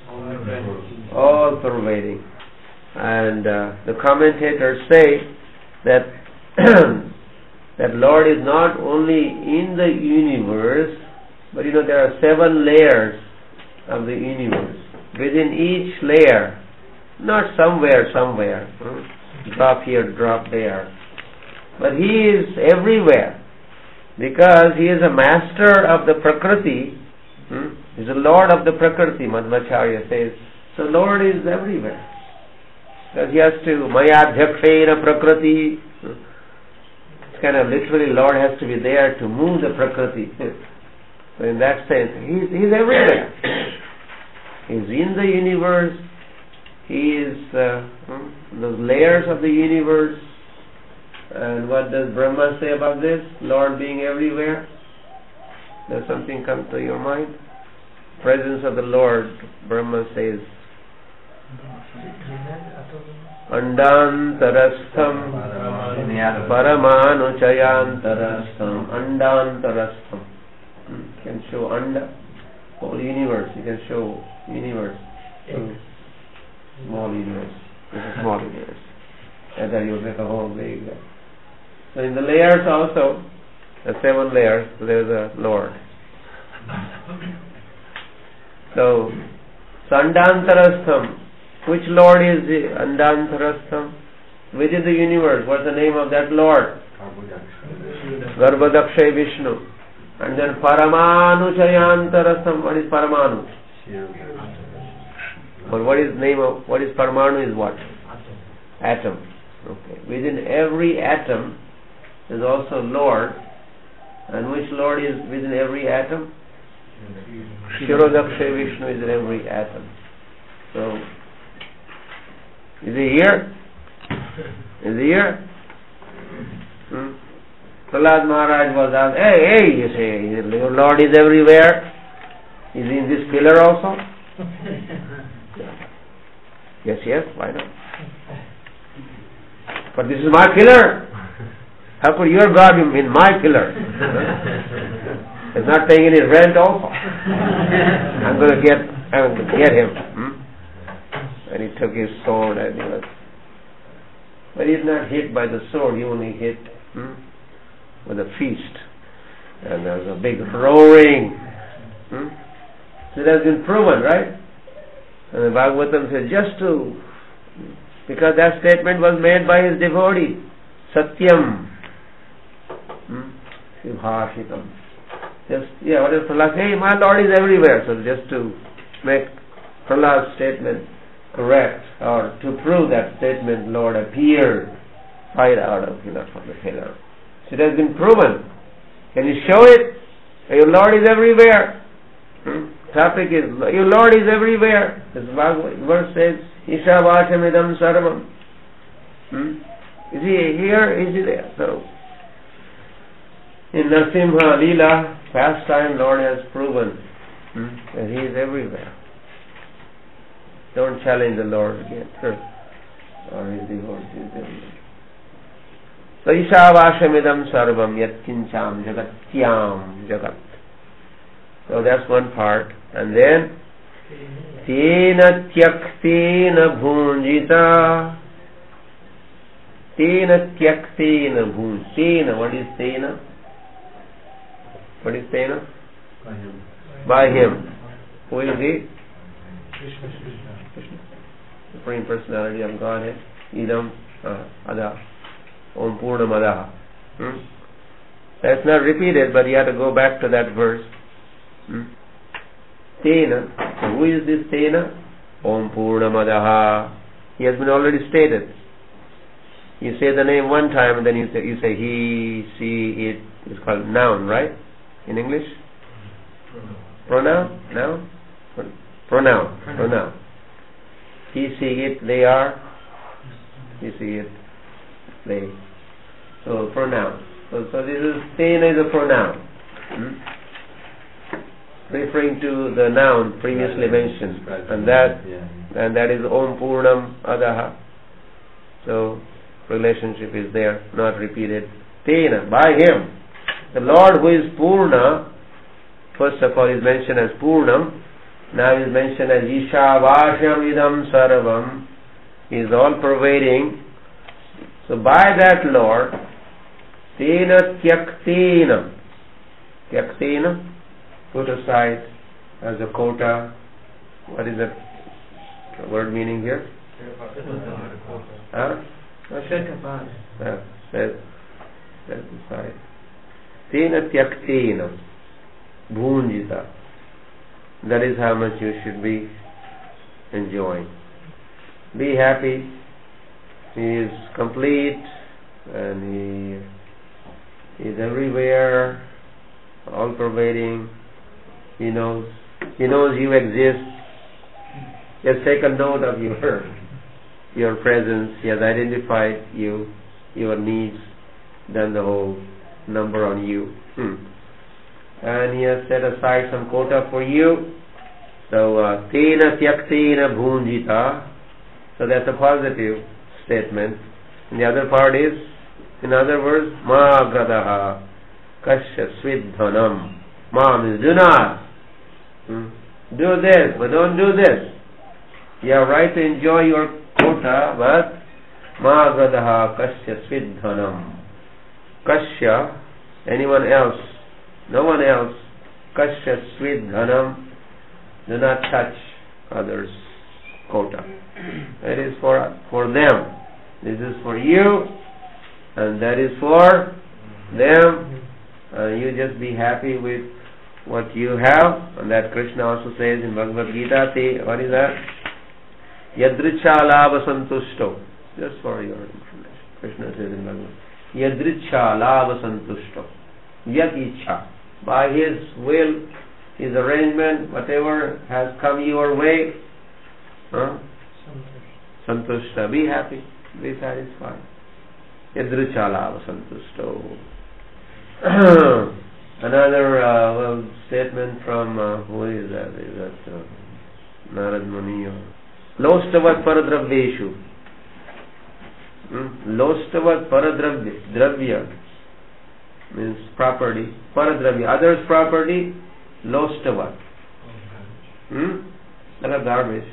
all pervading. And uh, the commentators say that that Lord is not only in the universe, but you know there are seven layers of the universe. Within each layer, not somewhere, somewhere, hmm? drop here, drop there, but He is everywhere, because He is a master of the Prakriti. Hmm? He is a Lord of the Prakriti, Madhvacharya says. So Lord is everywhere, because He has to Mayadhyakshena Prakriti. Hmm? Kind of literally, Lord has to be there to move the Prakriti. So in that sense, He's, he's everywhere. He's in the universe. He is uh, hmm, those layers of the universe. And what does Brahma say about this? Lord being everywhere? Does something come to your mind? Presence of the Lord, Brahma says, Andantarastham Paramanuchayantarastham Andantarastham. You can show Anda, whole universe. You can show universe. So, small universe. This is small universe. And then you make a whole big. So in the layers also, the seven layers, there is a Lord. So, Sandantarastham, which Lord is the Andantarastham? Within the universe, what's the name of that Lord? Garbhadakshay Vishnu. And then Paramanu Chayantarastham, what is Paramanu? Or what is name of, what is Paramanu is what? Atom. Okay. Within every atom is also Lord. And which Lord is within every atom? Shirodakshay Vishnu is in every atom. So, is he here? Is he here? Hmm? Prahlad Maharaj was asked, hey, hey, you say, your Lord is everywhere. Is he in this pillar also? Yes, yes, why not? But this is my pillar. How could your God be in my pillar? He's not paying any rent also. I'm going to get, I'm going to get him. Hmm? And he took his sword and he was, but he's not hit by the sword. He only hit hmm, with a feast. And there was a big roaring. Hmm? So it has been proven, right? And the Bhagavatam says, just to, because that statement was made by his devotee, Satyam. Shibhashitam. Just, yeah, what is Prahlad? Hey, my Lord is everywhere. So just to make Prahlad's statement correct, or to prove that statement, Lord appeared right out of, you know, from the pillar. So it has been proven. Can you show it? Your Lord is everywhere. Hmm? Topic is, your Lord is everywhere. This verse says, Ishavashamidam sarvam. Hmm? Is he here? Is he there? So, in Narasimha Leela, pastime, Lord has proven hmm, that he is everywhere. Don't challenge the Lord again. Sure. Or his devotees everywhere. So, Ishavashamidam sarvam yat kincham jagatyam jagat. So that's one part. And then, Tena tyaktena bhunjita. Tena tyaktena bhunjita. Tena, what is tena? What is tena? By him. By him. Who is he? Krishna. Supreme Personality of Godhead. Idam uh, Ada. Om Purnamadaha. Hmm? That's not repeated, but you have to go back to that verse. Hmm? Tena. So who is this Tena? Om Purnamadaha. He has been already stated. You say the name one time and then you say, you say he, she, it. It's called noun, right? In English? Pronoun? Noun? Pronoun. Pronoun. He, she, it, they are. He, she, it, they. So pronoun. So, so this is, Tena is a pronoun. Hmm? Referring to the noun previously mentioned, and that and that is Om Purnam Adaha. So relationship is there, not repeated. Tena, by him. The Lord who is Purna, first of all is mentioned as Purnam, now is mentioned as Ishavashyam Idam Sarvam. He is all pervading. So by that Lord, Tena Tyaktena. Tyaktena, put aside as a quota. What is that word meaning here? Huh? Set apart. Yeah, set, set aside. Tena tyaktena bhunjita. That is how much you should be enjoying. Be happy. He is complete and he is everywhere, all pervading. He knows. He knows you exist. He has taken note of your your presence. He has identified you, your needs, done the whole number on you. Hmm. And he has set aside some quota for you. So, Tena Tyaktena Bhunjita. So that's a positive statement. And the other part is, in other words, Ma Gradaha Kasya Svidhanam. Ma means do not. Hmm. Do this, but don't do this. You have right to enjoy your quota, but Ma Gradaha Kasya Svidhanam. Kasya, anyone else, no one else, Kasya sweet dhanam, do not touch others' quota. That is for for them. This is for you, and that is for them. Uh, you just be happy with what you have, and that Krishna also says in Bhagavad Gita. See, what is that? Yadricha lava santushto. Just for your information, Krishna says in Bhagavad Gita. Yadricha lava santushto. Yat icha. By His will, His arrangement, whatever has come your way, huh? Santushta. Be happy. Be satisfied. Yadricha lava santushto. Another uh, well, statement from uh, who is that? Is that uh, Narad Muni? Lostavat paradraveshu. Hmm? Lostavat paradravya. Dravya means property. Paradravya. Others' property. Lostavat. Hmm? Like a garbage.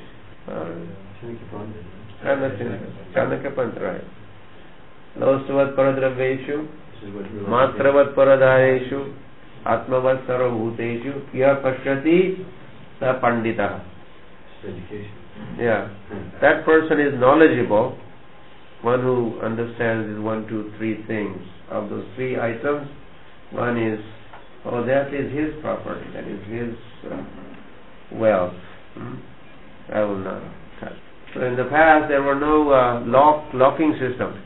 Chanakya Pant, right. Lostavat paradraveshu. Matravat paradayeshu. Atmavat sarvabhuteshu. Kya pashyati sa pandita. Yeah. That person is knowledgeable. One who understands is one, two, three things. Of those three items, one is, oh, that is his property. That is his uh, wealth. Hmm? I will not touch. So in the past, there were no uh, lock locking systems.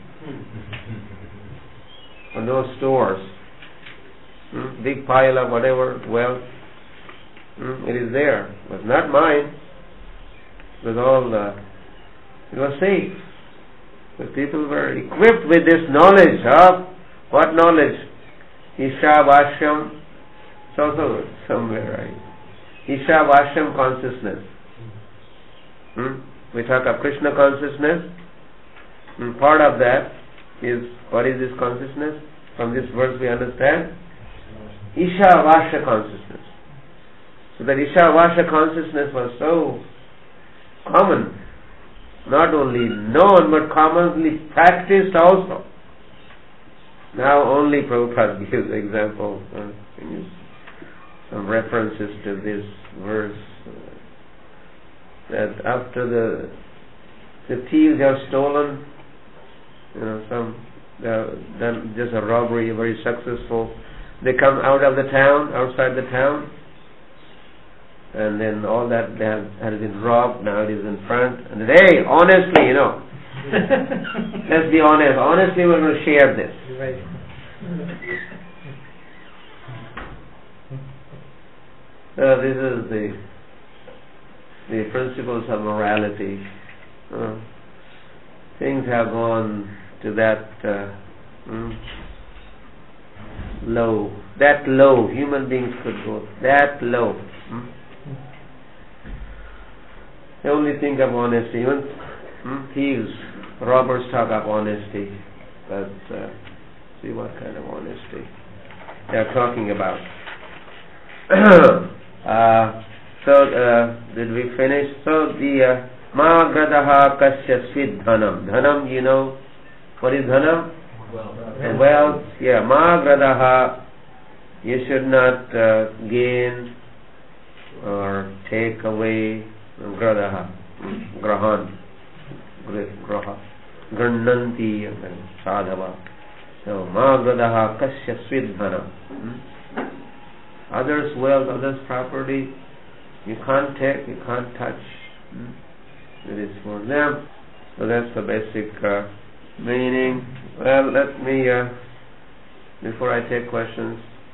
Or no stores. Hmm? Big pile of whatever wealth. Hmm? It is there. It was not mine. It was all, uh, it was safe. The people were equipped with this knowledge of, what knowledge? Isha Vashyam, it's also somewhere, right? Isha Vashyam consciousness. Hmm? We talk of Krishna consciousness. Hmm? Part of that is, what is this consciousness? From this verse we understand. Isha Vasya consciousness. So that Isha Vasya consciousness was so common, not only known but commonly practiced also. Now only Prabhupada gives example, uh, some references to this verse, uh, that after the the thieves have stolen, you know, some they have done just a robbery, very successful. They come out of the town, outside the town, and then all that they have, has been robbed. Now it is in front. And then, hey, honestly, you know, let's be honest. Honestly, we're going to share this. Right. So this is the the principles of morality. Uh, things have gone to that uh, mm, low. That low. Human beings could go that low. Mm. They only think of honesty. Even mm, thieves, robbers talk of honesty. But uh, see what kind of honesty they are talking about. uh, so, uh, did we finish? So, the uh, Ma gradaha kasya svid dhanam. Dhanam, you know, what is dhanam? Well, Wealth. Yeah, Ma gradaha, you should not uh, gain or take away. Gradaha, grahan, graha, grananti, sadhava. So, ma gradaha kasya svidhana. Others' wealth, others' property, you can't take, you can't touch. It is for them. So that's the basic uh, meaning. Well, let me, uh, before I take questions,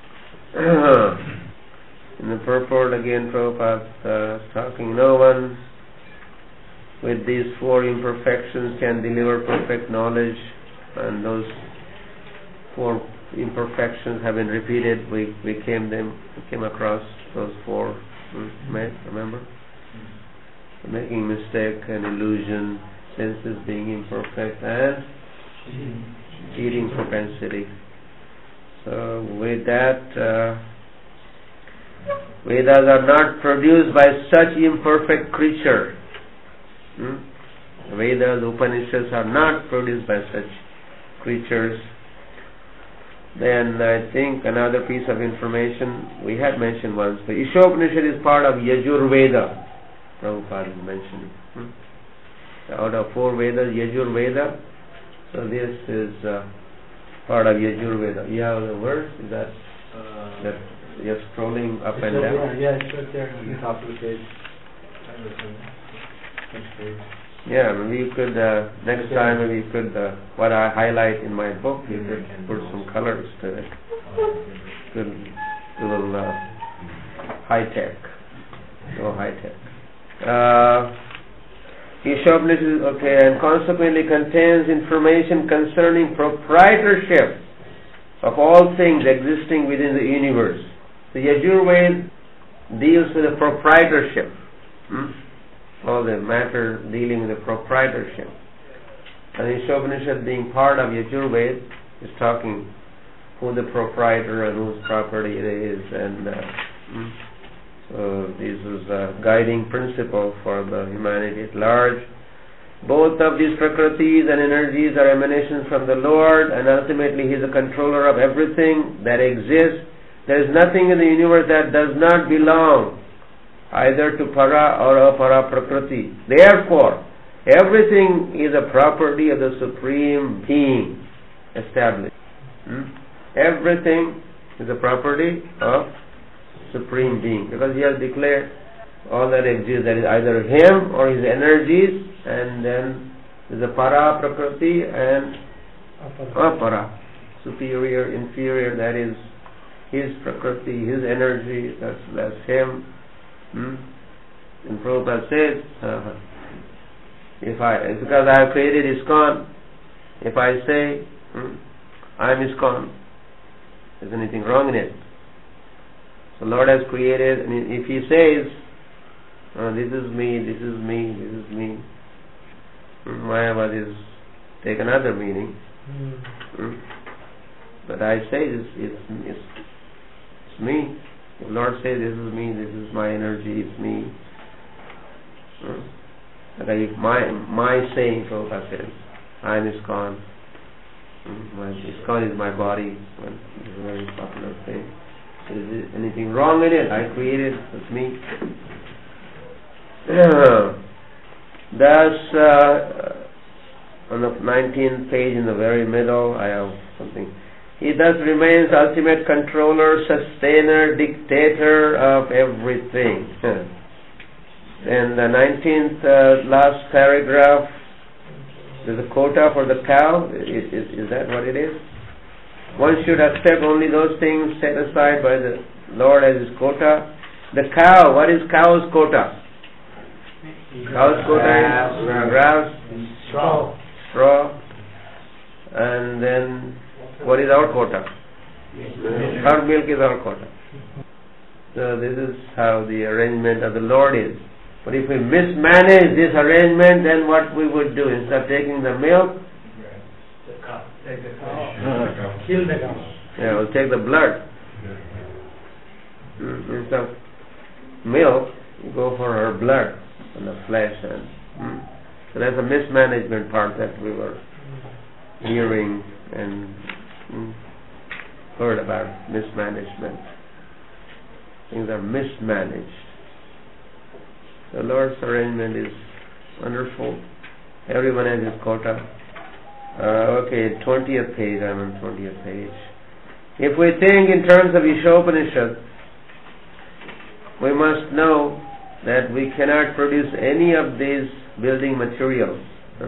in the purport again, Prabhupada uh, talking, no one with these four imperfections can deliver perfect knowledge, and those four imperfections have been repeated. We we came them we came across those four. Hmm, remember, mm-hmm. Making mistake and illusion, senses being imperfect, and cheating propensity. So with that. Uh, Vedas are not produced by such imperfect creature. Hmm? Vedas, Upanishads are not produced by such creatures. Then I think another piece of information we had mentioned once, the Ishopanishad is part of Yajurveda. Prabhupada is mentioning. Hmm? Out of four Vedas, Yajurveda. So this is uh, part of Yajurveda. You have the verse? Is that, Uh, that you're scrolling up and It's down? right there, yeah, it's right there. on the top of the page. Next page. Yeah, maybe you could, uh, next time maybe you could, uh, what I highlight in my book, you could put some colors to it. Good, little uh, high tech. No high tech. Uh, Ishopanishad, okay, and consequently contains information concerning proprietorship of all things existing within the universe. The Yajurveda deals with the proprietorship. Hmm? All the matter dealing with the proprietorship. And Ishopanishad, being part of Yajurveda, is talking who the proprietor and whose property it is. And uh, hmm? so this is a guiding principle for the humanity at large. Both of these prakritis and energies are emanations from the Lord, and ultimately He is the controller of everything that exists. There is nothing in the universe that does not belong either to para or apara prakriti. Therefore, everything is a property of the Supreme Being established. Hmm? Everything is a property of Supreme Being, because He has declared all that exists, that is either Him or His energies, and then there's a para prakriti and apara, superior, inferior, that is His prakriti, His energy, that's, that's Him. Hmm? And Prabhupada says, uh, if I, it's because I have created ISKCON, if I say, hmm, I am ISKCON, is anything wrong in it? So Lord has created, I mean, if He says, oh, this is me, this is me, this is me, Mayavad is take another meaning. Mm. Hmm? But I say this, it's, it's, it's me. If Lord says this is me, this is my energy, it's me. Hmm? But if my my saying, Prabhupada says, I am ISKCON. Hmm? My, ISKCON is my body. It's a very popular thing. Is there anything wrong in it? I created, it's me. Thus, uh, on the nineteenth page in the very middle, I have something. He thus remains ultimate controller, sustainer, dictator of everything. And the nineteenth uh, last paragraph, there's a quota for the cow. Is, is, is that what it is? One should accept only those things set aside by the Lord as his quota. The cow, what is cow's quota? Cow's quota is grass, Straw. straw, and then what is our quota? Our milk is our quota. So this is how the arrangement of the Lord is. But if we mismanage this arrangement, then what we would do, instead of taking the milk, The cow. Take the cow. Kill the cow. yeah, we'll take the blood. Mm, instead of milk, you go for her blood and the flesh. And mm. So that's a mismanagement part that we were hearing and mm, heard about mismanagement. Things are mismanaged. The Lord's arrangement is wonderful. Everyone has his quota. Uh, okay, twentieth page, I'm on twentieth page. If we think in terms of Ishopanishad, we must know that we cannot produce any of these building materials. Uh,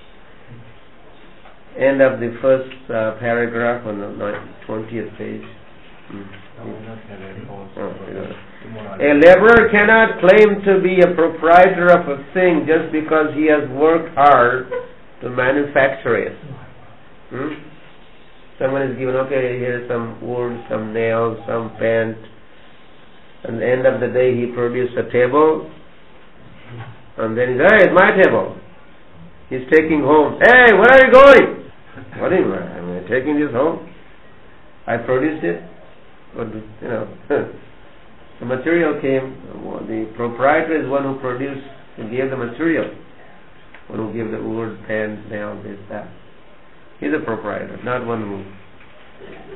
end of the first uh, paragraph on the twentieth page. Mm. Oh, yeah. A laborer cannot claim to be a proprietor of a thing just because he has worked hard to manufacture it. Hmm? Someone is given, okay, here's some wood, some nails, some paint. At the end of the day, he produced a table, and then he says, hey, it's my table. He's taking home. Hey, where are you going? What are you, am I taking this home? I produced it. But, you know, the material came. The proprietor is one who produced and gave the material. One who gave the wood, pen, nail, this, that. He's a proprietor, not one who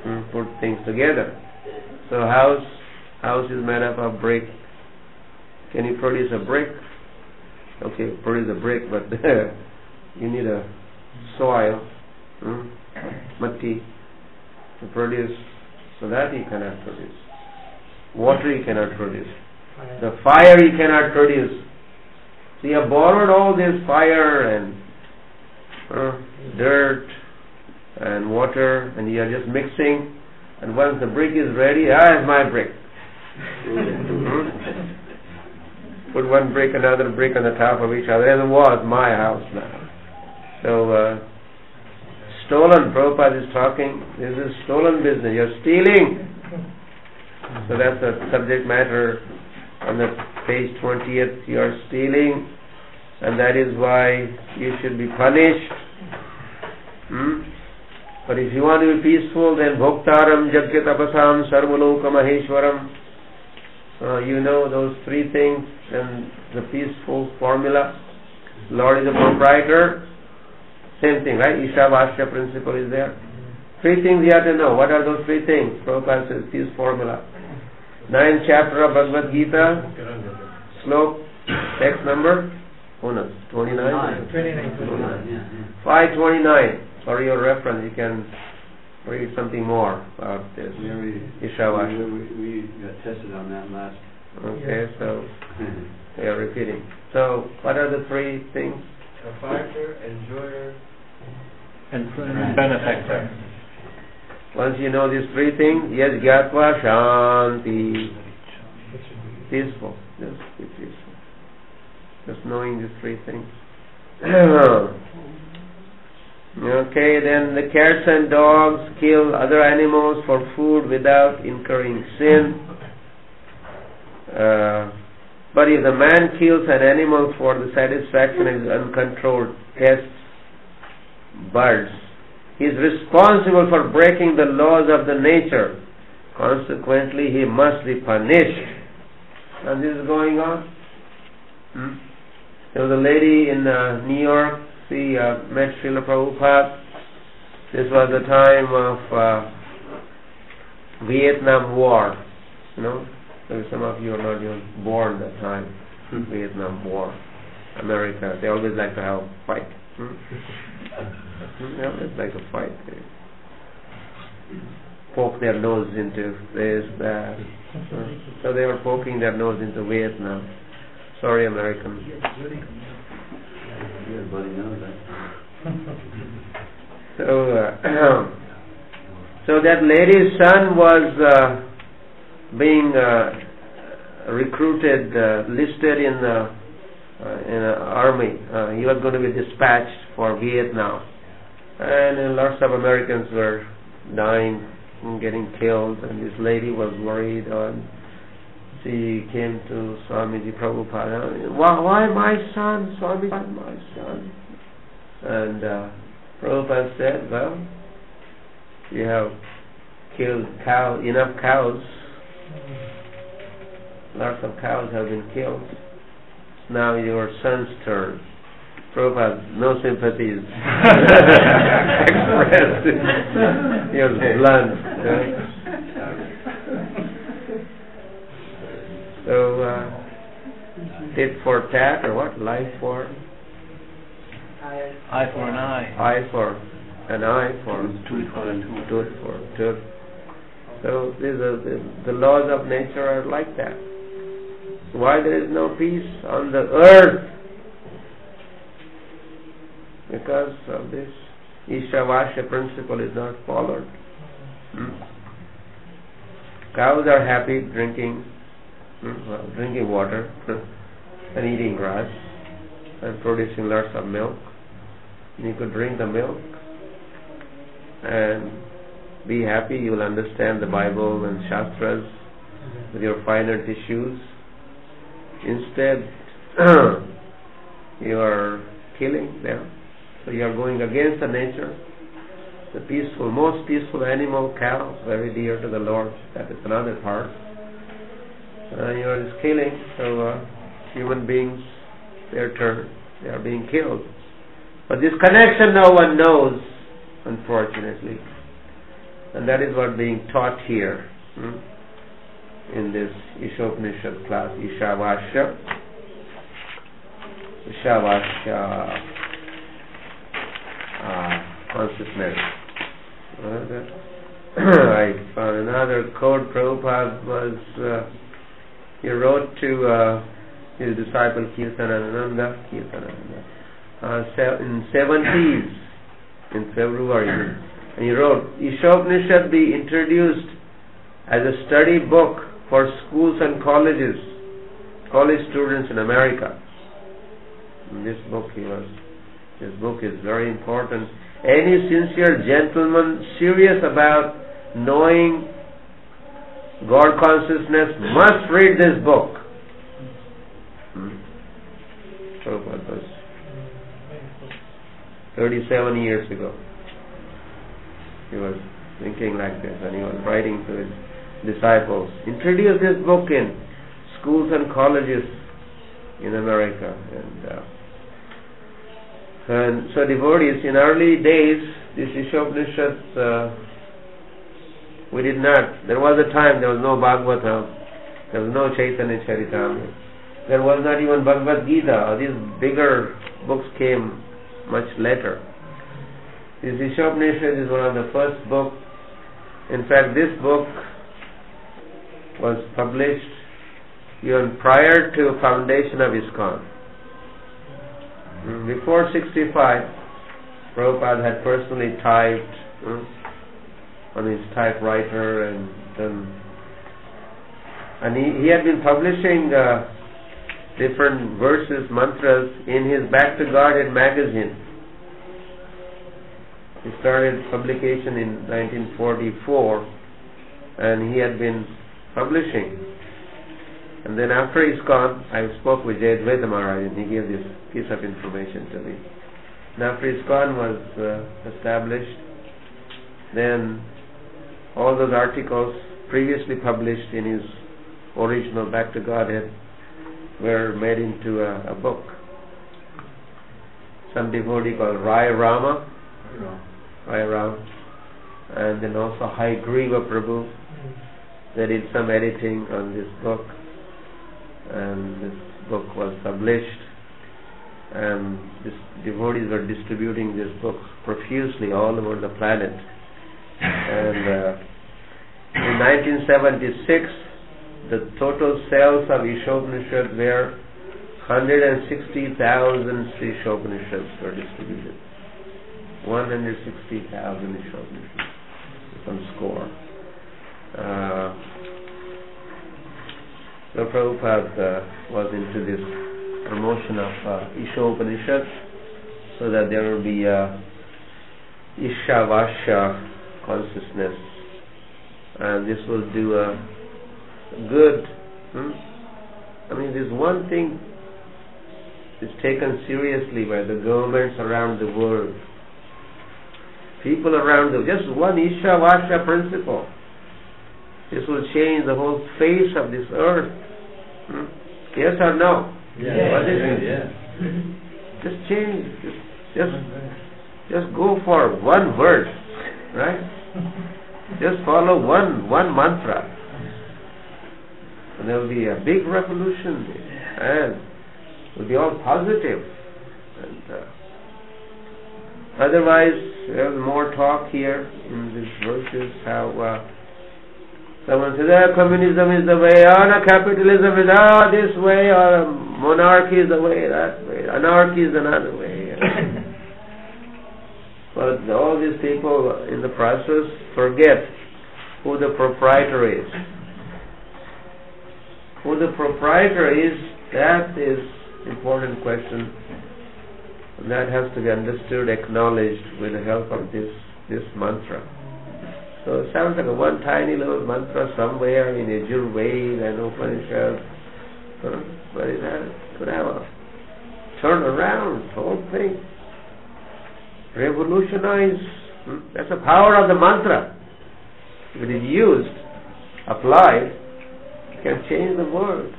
mm, put things together. So house, house is made up of brick. Can you produce a brick? Okay, produce a brick, but you need a soil, mm, matti, to produce. So that you cannot produce. Water you cannot produce. The fire you cannot produce. So you have borrowed all this fire and uh, dirt and water, and you are just mixing, and once the brick is ready, ah, it's my brick. Mm-hmm. Put one brick, another brick on the top of each other, and it was my house now. So, uh, stolen, Prabhupada is talking, this is stolen business, you're stealing. So that's the subject matter on the page twentieth, you are stealing, and that is why you should be punished. Hmm? But if you want to be peaceful, then Bhoktaram Jagya Tapasam Sarvaloka Maheshwaram. Uh, you know those three things and the peaceful formula. Lord is the proprietor. Same thing, right? Ishavasya principle is there. Three things you have to know. What are those three things? Prabhupada says, peace formula. Ninth chapter of Bhagavad Gita, slok, text number, who knows, twenty-nine? twenty-nine. five twenty-nine. For your reference, you can read something more about this. We, we, Ishavasya. we, we got tested on that last. Okay, so we are repeating. So, what are the three things? A fighter, enjoyer, And benefactor. Once you know these three things, yes, Gyatva Shanti. Peaceful. Just be peaceful. Just knowing these three things. Okay, then the cats and dogs kill other animals for food without incurring sin. Uh, but if the man kills an animal for the satisfaction of his uncontrolled tastes, birds, he is responsible for breaking the laws of the nature. Consequently, he must be punished. And this is going on. Hmm? There was a lady in uh, New York. She uh, met Srila Prabhupada. This was the time of uh, Vietnam War. You know, maybe some of you are not even born that time. Hmm. Vietnam War, America. They always like to have a fight. Hmm? They always like to fight. They poke their nose into this, that. Hmm. So they were poking their nose into Vietnam. Sorry, Americans. Everybody knows that. So, uh, so that lady's son was uh, being uh, recruited, uh, listed in the uh, in an army. Uh, he was going to be dispatched for Vietnam, and uh, lots of Americans were dying and getting killed. And this lady was worried, and she came to Swamiji Prabhupada. Why, why my son, Swamiji, why my son? And uh, Prabhupada said, well, you have killed cow, enough cows. Lots of cows have been killed. Now your son's turn. Prabhupada, no sympathies expressed. He was blunt. Right? So, uh, tit for tat, or what? Life for? Eye for an eye. Eye for an eye, for Tooth for a tooth. tooth for tooth. So, these are the, the laws of nature are like that. Why there is no peace on the earth? Because of this Ishavasya principle is not followed. Hmm? Cows are happy drinking well, drinking water and eating grass and producing lots of milk. You could drink the milk and be happy. You will understand the Bible and Shastras with your finer tissues. Instead, you are killing them. So you are going against the nature. The peaceful, most peaceful animal, cow, very dear to the Lord. That is another part. Uh, you are just killing. So uh, human beings, their turn, they are being killed. But this connection no one knows, unfortunately. And that is what being taught here hmm, in this Ishopanishad class, Ishavasya. Ishavasya uh, consciousness. I found another quote. Prabhupada was, uh, he wrote to uh, his disciple Kirtanananda, Kirtanananda uh, se- in seventies, in February, and he wrote, Ishopanishad be introduced as a study book for schools and colleges, college students in America. In this book he was, this book is very important. Any sincere gentleman serious about knowing God consciousness must read this book. Hmm. Prabhupada was thirty-seven years ago. He was thinking like this, and he was writing to his disciples, introduce this book in schools and colleges in America. And uh, and so devotees, in early days, this Ishopanishad, uh, we did not, there was a time there was no Bhagavatam, there was no Chaitanya Charitamrita, there was not even Bhagavad Gita. These bigger books came much later. This Ishopanishad is one of the first books. In fact, this book was published even prior to foundation of ISKCON. Before sixty-five, Prabhupada had personally typed hmm, on his typewriter, and um, and he, he had been publishing uh, different verses, mantras in his Back to Godhead magazine. He started publication in nineteen forty-four, and he had been publishing. And then after ISKCON, I spoke with Jayadvaita Maharaj, and he gave this piece of information to me. And after ISKCON was uh, established, then all those articles previously published in his original Back to Godhead were made into a, a book. Some devotee called Rai Rama, Rai Ram, and then also Haigriva Prabhu, they did some editing on this book, and this book was published, and this devotees were distributing this book profusely all over the planet. And uh, in nineteen seventy-six, the total sales of Ishopanishad were one hundred sixty thousand Sri Ishopanishads were distributed. one hundred sixty thousand Ishopanishads, some score. Uh, so Prabhupada uh, was into this promotion of uh, Ishopanishad, so that there will be uh, Ishavasya consciousness, and this will do a good. Hmm? I mean, this one thing is taken seriously by the governments around the world. People around the just one Ishavasya principle. This will change the whole face of this earth. Hmm? Yes or no? Yeah. What is it? Yeah. Just change. Just, just, just go for one verse, right? Just follow one one mantra, and there will be a big revolution, and it will be all positive. And uh, otherwise, there's more talk here in these verses how. Uh, Someone says, oh, communism is the way, oh, no, capitalism is oh, this way, or monarchy is the way, that way, anarchy is another way. But all these people in the process forget who the proprietor is. Who the proprietor is, that is an important question. And that has to be understood, acknowledged with the help of this, this mantra. So it sounds like a one tiny little mantra somewhere in Yajurveda and Upanishad, huh? But it has, could have a turn around the whole thing, revolutionize. Hmm? That's the power of the mantra. If it is used, applied, it can change the world.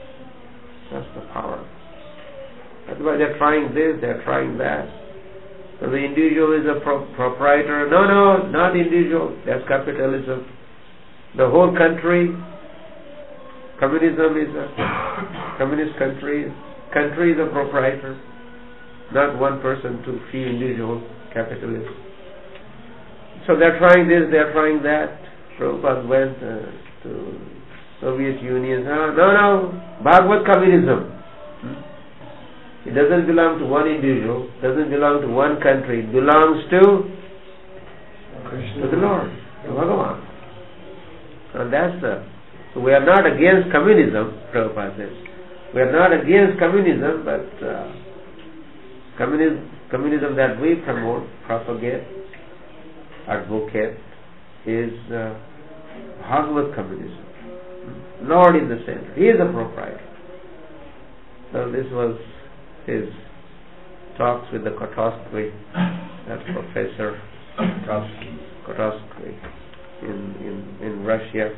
That's the power. That's why they're trying this, they're trying that. So the individual is a pro- proprietor. No, no, not individual. That's capitalism. The whole country, communism is a communist country. Country is a proprietor. Not one person, to few individuals, capitalists. So they're trying this, they're trying that. Prabhupada went uh, to Soviet Union. No, no, no. Bhagavad communism. It doesn't belong to one individual, doesn't belong to one country. It belongs to, to the Lord, to Bhagavan. And that's the. So we are not against communism, Prabhupada says. We are not against communism, but uh, communism, communism that we promote, propagate, advocate is uh, Bhagavad communism. Lord in the center. He is the proprietor. So this was his talks with the Kotovsky, that professor Kotovsky in, in, in Russia.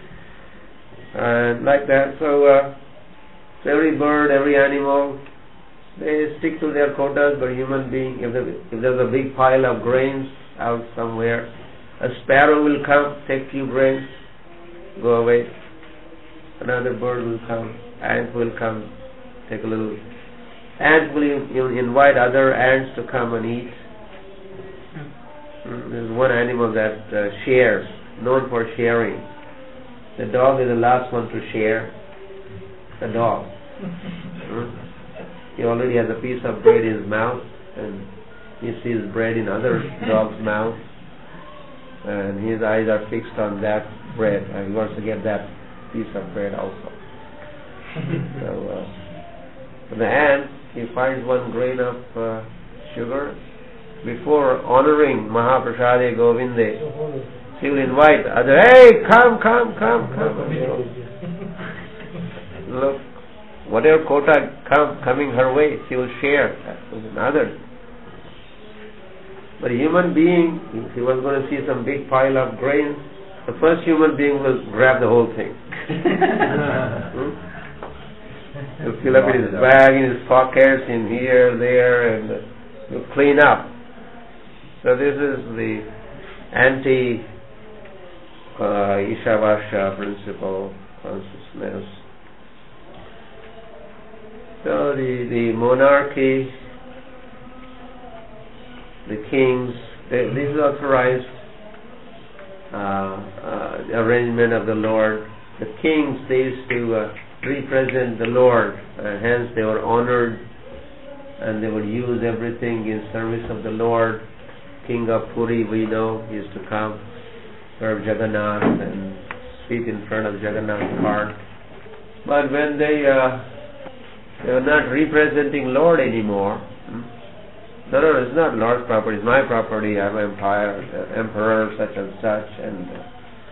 And like that, so, uh, so every bird, every animal, they stick to their quotas, but human being, if, the, if there's a big pile of grains out somewhere, a sparrow will come, take few grains, go away. Another bird will come, ant will come, take a little. Ant will invite other ants to come and eat. There's one animal that uh, shares, known for sharing. The dog is the last one to share. The dog. He already has a piece of bread in his mouth, and he sees bread in other dog's mouth, and his eyes are fixed on that bread, and he wants to get that piece of bread also. So uh, the ant, he finds one grain of uh, sugar. Before honoring Mahaprasade Govinde, he will invite other, hey, come, come, come, come. You know, look, whatever quota come, coming her way, she will share that with others. But a human being, if he was going to see some big pile of grain, the first human being will grab the whole thing. hmm? He'll fill up in his bag, in his pockets, in here, there, and uh, he'll clean up. So this is the anti uh, Ishavasya principle consciousness. So the, the monarchy, the kings, they, this is authorized uh, uh, arrangement of the Lord. The kings, they used to uh, represent the Lord, uh, hence they were honored, and they would use everything in service of the Lord. King of Puri, we know, used to come, serve Jagannath and sit in front of Jagannath's cart. But when they uh, they were not representing Lord anymore, hmm? no, no, it's not Lord's property, it's my property, I'm empire, uh, emperor, such and such, and uh,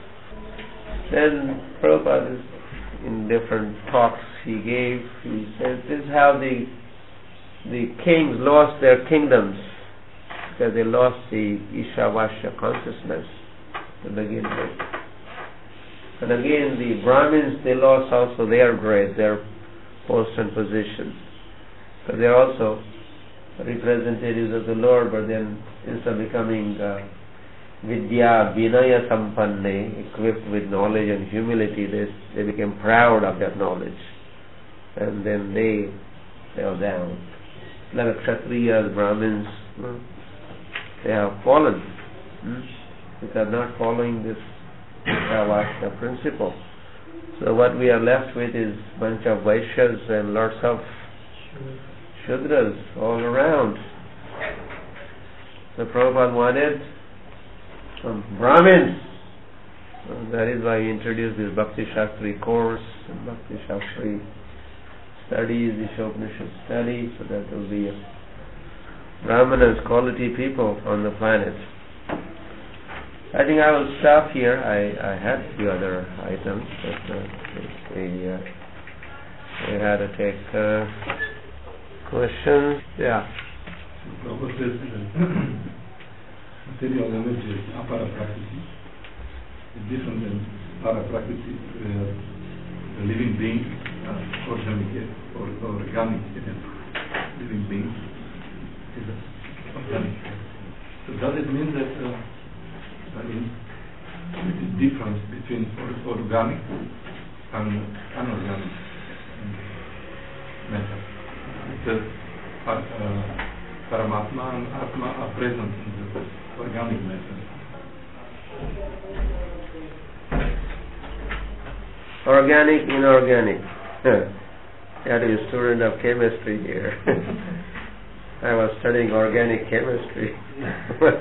then Prabhupada, in different talks he gave, he says this is how the the kings lost their kingdoms, because they lost the Ishavasya consciousness to begin with. And again, the Brahmins, they lost also their grade, their post and position, because they are also representatives of the Lord, but then instead of becoming uh, Vidya Vinaya Sampanne, equipped with knowledge and humility, they, they became proud of that knowledge, and then they fell down. Like Kshatriyas, Brahmins, hmm, they have fallen hmm, because not following this Ishavasya principle. So what we are left with is a bunch of Vaishyas and lots of Shudras all around. So Prabhupada wanted some Brahmins. So that is why he introduced this Bhakti Shastri course, and Bhakti Shastri studies, Ishopanishad studies, so that there will be a Brahmanas, quality people on the planet. I think I will stop here. I, I had a few other items, but uh, we, uh, we had to take uh, questions. Yeah. Prabhupada says material energy is aparaprakriti. It's different than paraprakriti, where the living being, uh, organic or organic living being is organic. So does it mean that uh, I mean, the difference between or- organic and anorganic matter? The par- uh, Paramatma and Atma are present in the organic matter. Organic, inorganic. You have to be a student of chemistry here. I was studying organic chemistry. But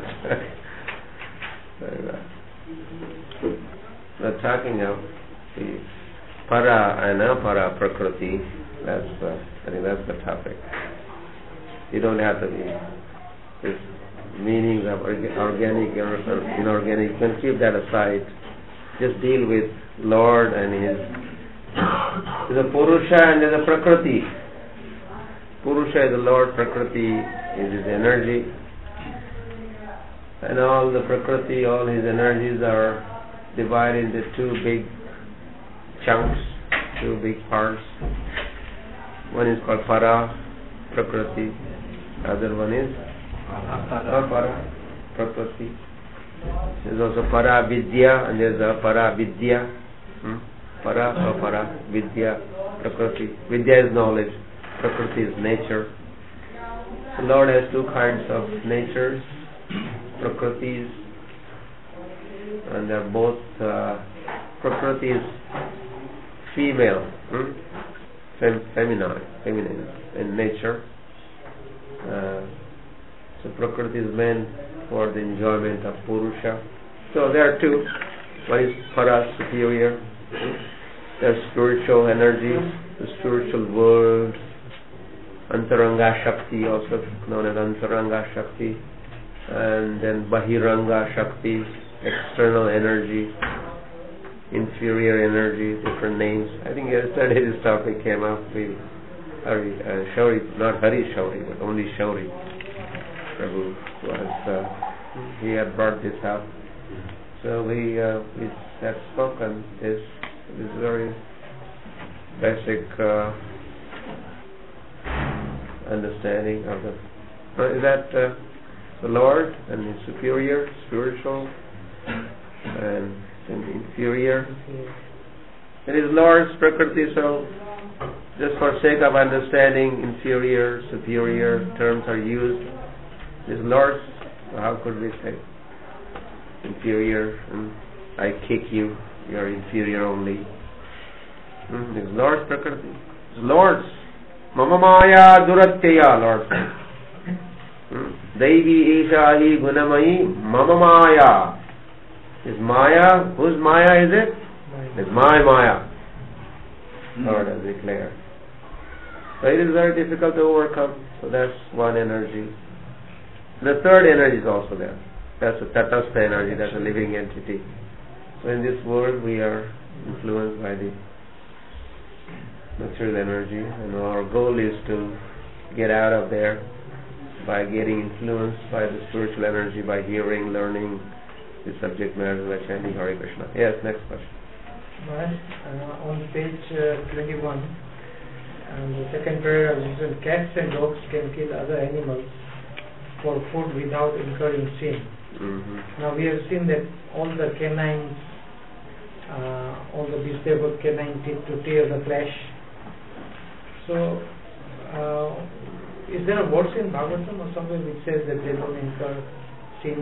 we're talking of the para and apara prakriti. That's uh, I think that's the topic. You don't have to be this meanings of orga- organic or inorganic. You can keep that aside. Just deal with Lord and His. There's a Purusha and there's a Prakriti. Purusha is the Lord, Prakriti is His energy. And all the Prakriti, all His energies are divided into two big chunks, two big parts. One is called Para, Prakriti. The other one is Apara, Prakriti. There's also Para Vidya and there's a Para Vidya. Hmm? Para, Apara, Vidya, Prakriti. Vidya is knowledge, Prakriti is nature. The Lord has two kinds of natures, Prakritis, and they're both, uh, Prakriti is female, hmm? Fem- feminine, feminine in nature. Uh, so Prakriti is meant for the enjoyment of Purusha. So there are two. One is Para, superior. There's spiritual energies, the spiritual world, Antaranga Shakti, also known as Antaranga Shakti, and then Bahiranga Shakti, external energy, inferior energy, different names. I think yesterday this topic came up. We, Hari, uh, Shauri, not Hari Shauri, but only Shauri Prabhu was, uh, he had brought this up. So we, uh, we have spoken this, this very basic uh, understanding of the, uh, is that uh, the Lord and the superior, spiritual, and, and inferior. It is Lord's Prakriti, so just for sake of understanding, inferior, superior terms are used. Is Lord's, so how could we say inferior? And I kick you, you are inferior only. Hmm, it's Lord's Prakriti. It's Lord's. Mama Maya Duratteya, Lord says. Hmm. Devi Isha Hi Gunamayi Mama Maya. Is Maya, whose Maya is it? It's my Maya. Lord has declared. So it is very difficult to overcome. So that's one energy. The third energy is also there. That's a Tatastha energy, that's a living entity. So in this world we are influenced by the material energy, and our goal is to get out of there by getting influenced by the spiritual energy, by hearing, learning the subject matter, by chanting Hare Krishna. Yes, next question. Maharaj, uh, on page uh, twenty-one, and the second paragraph is written, cats and dogs can kill other animals for food without incurring sin. Mm-hmm. Now we have seen that all the canines, uh, all the disabled canine teeth to tear the flesh. So, uh, is there a verse in Bhagavatam or somewhere which says that they don't incur sin?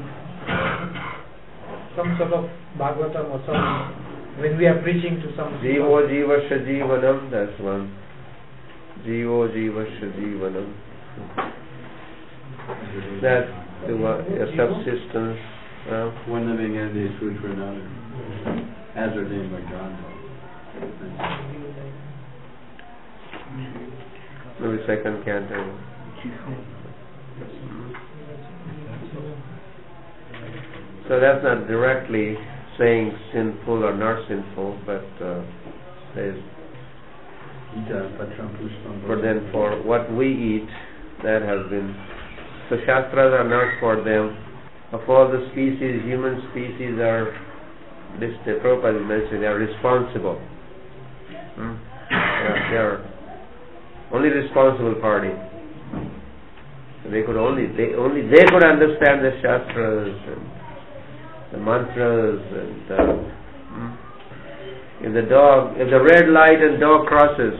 Some sort of Bhagavatam or some, when we are preaching to some... Jivo Jivasya Jivanam, that's one. Jivo Jivasya Jivanam. That the uh, subsistence. Uh, One living entity is food for another, as ordained by God. maybe second canto. So that's not directly saying sinful or not sinful, but uh, says for then for what we eat, that has been. So Shastras are not for them. Of all the species, human species are, this the Prabhupada mentioned, they are responsible. Hmm? They, are, they are only responsible party. They could only they only they could understand the shastras and the mantras and uh, hmm. if the dog if the red light and dog crosses,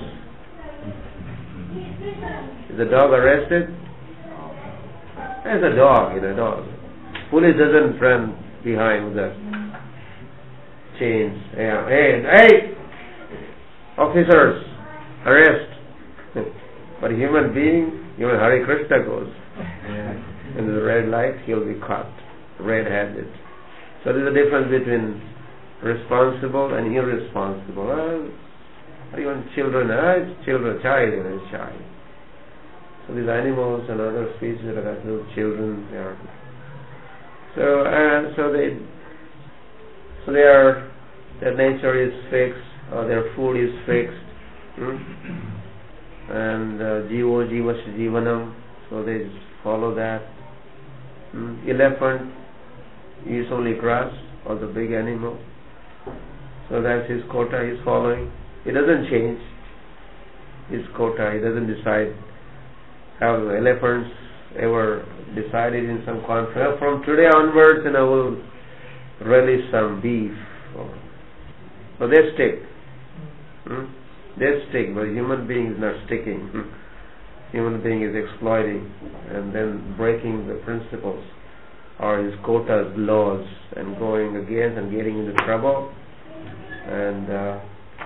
is the dog arrested? There's a dog, you know, dog. Police doesn't run behind with the chains. Yeah. Hey, hey, officers, arrest. But a human being, even Hare Krishna goes. Yeah. In the red light, he'll be caught, red-handed. So there's a difference between responsible and irresponsible. Uh, even children, uh, it's children, child, you know, child. So these animals and other species that are little children, they are. So, uh, so they, so they are, their nature is fixed, or their food is fixed. Hmm? And uh, Jivo Jivasya Jivanam, so they just follow that. Hmm? Elephant eats only grass, or the big animal. So that's his quota he's following. He doesn't change his quota, he doesn't decide. Have elephants ever decided in some conference, from today onwards, and I will release some beef? Or, so they stick. Hmm? They stick, but human being is not sticking. Human being is exploiting and then breaking the principles or his quotas, laws, and going against and getting into trouble. And uh,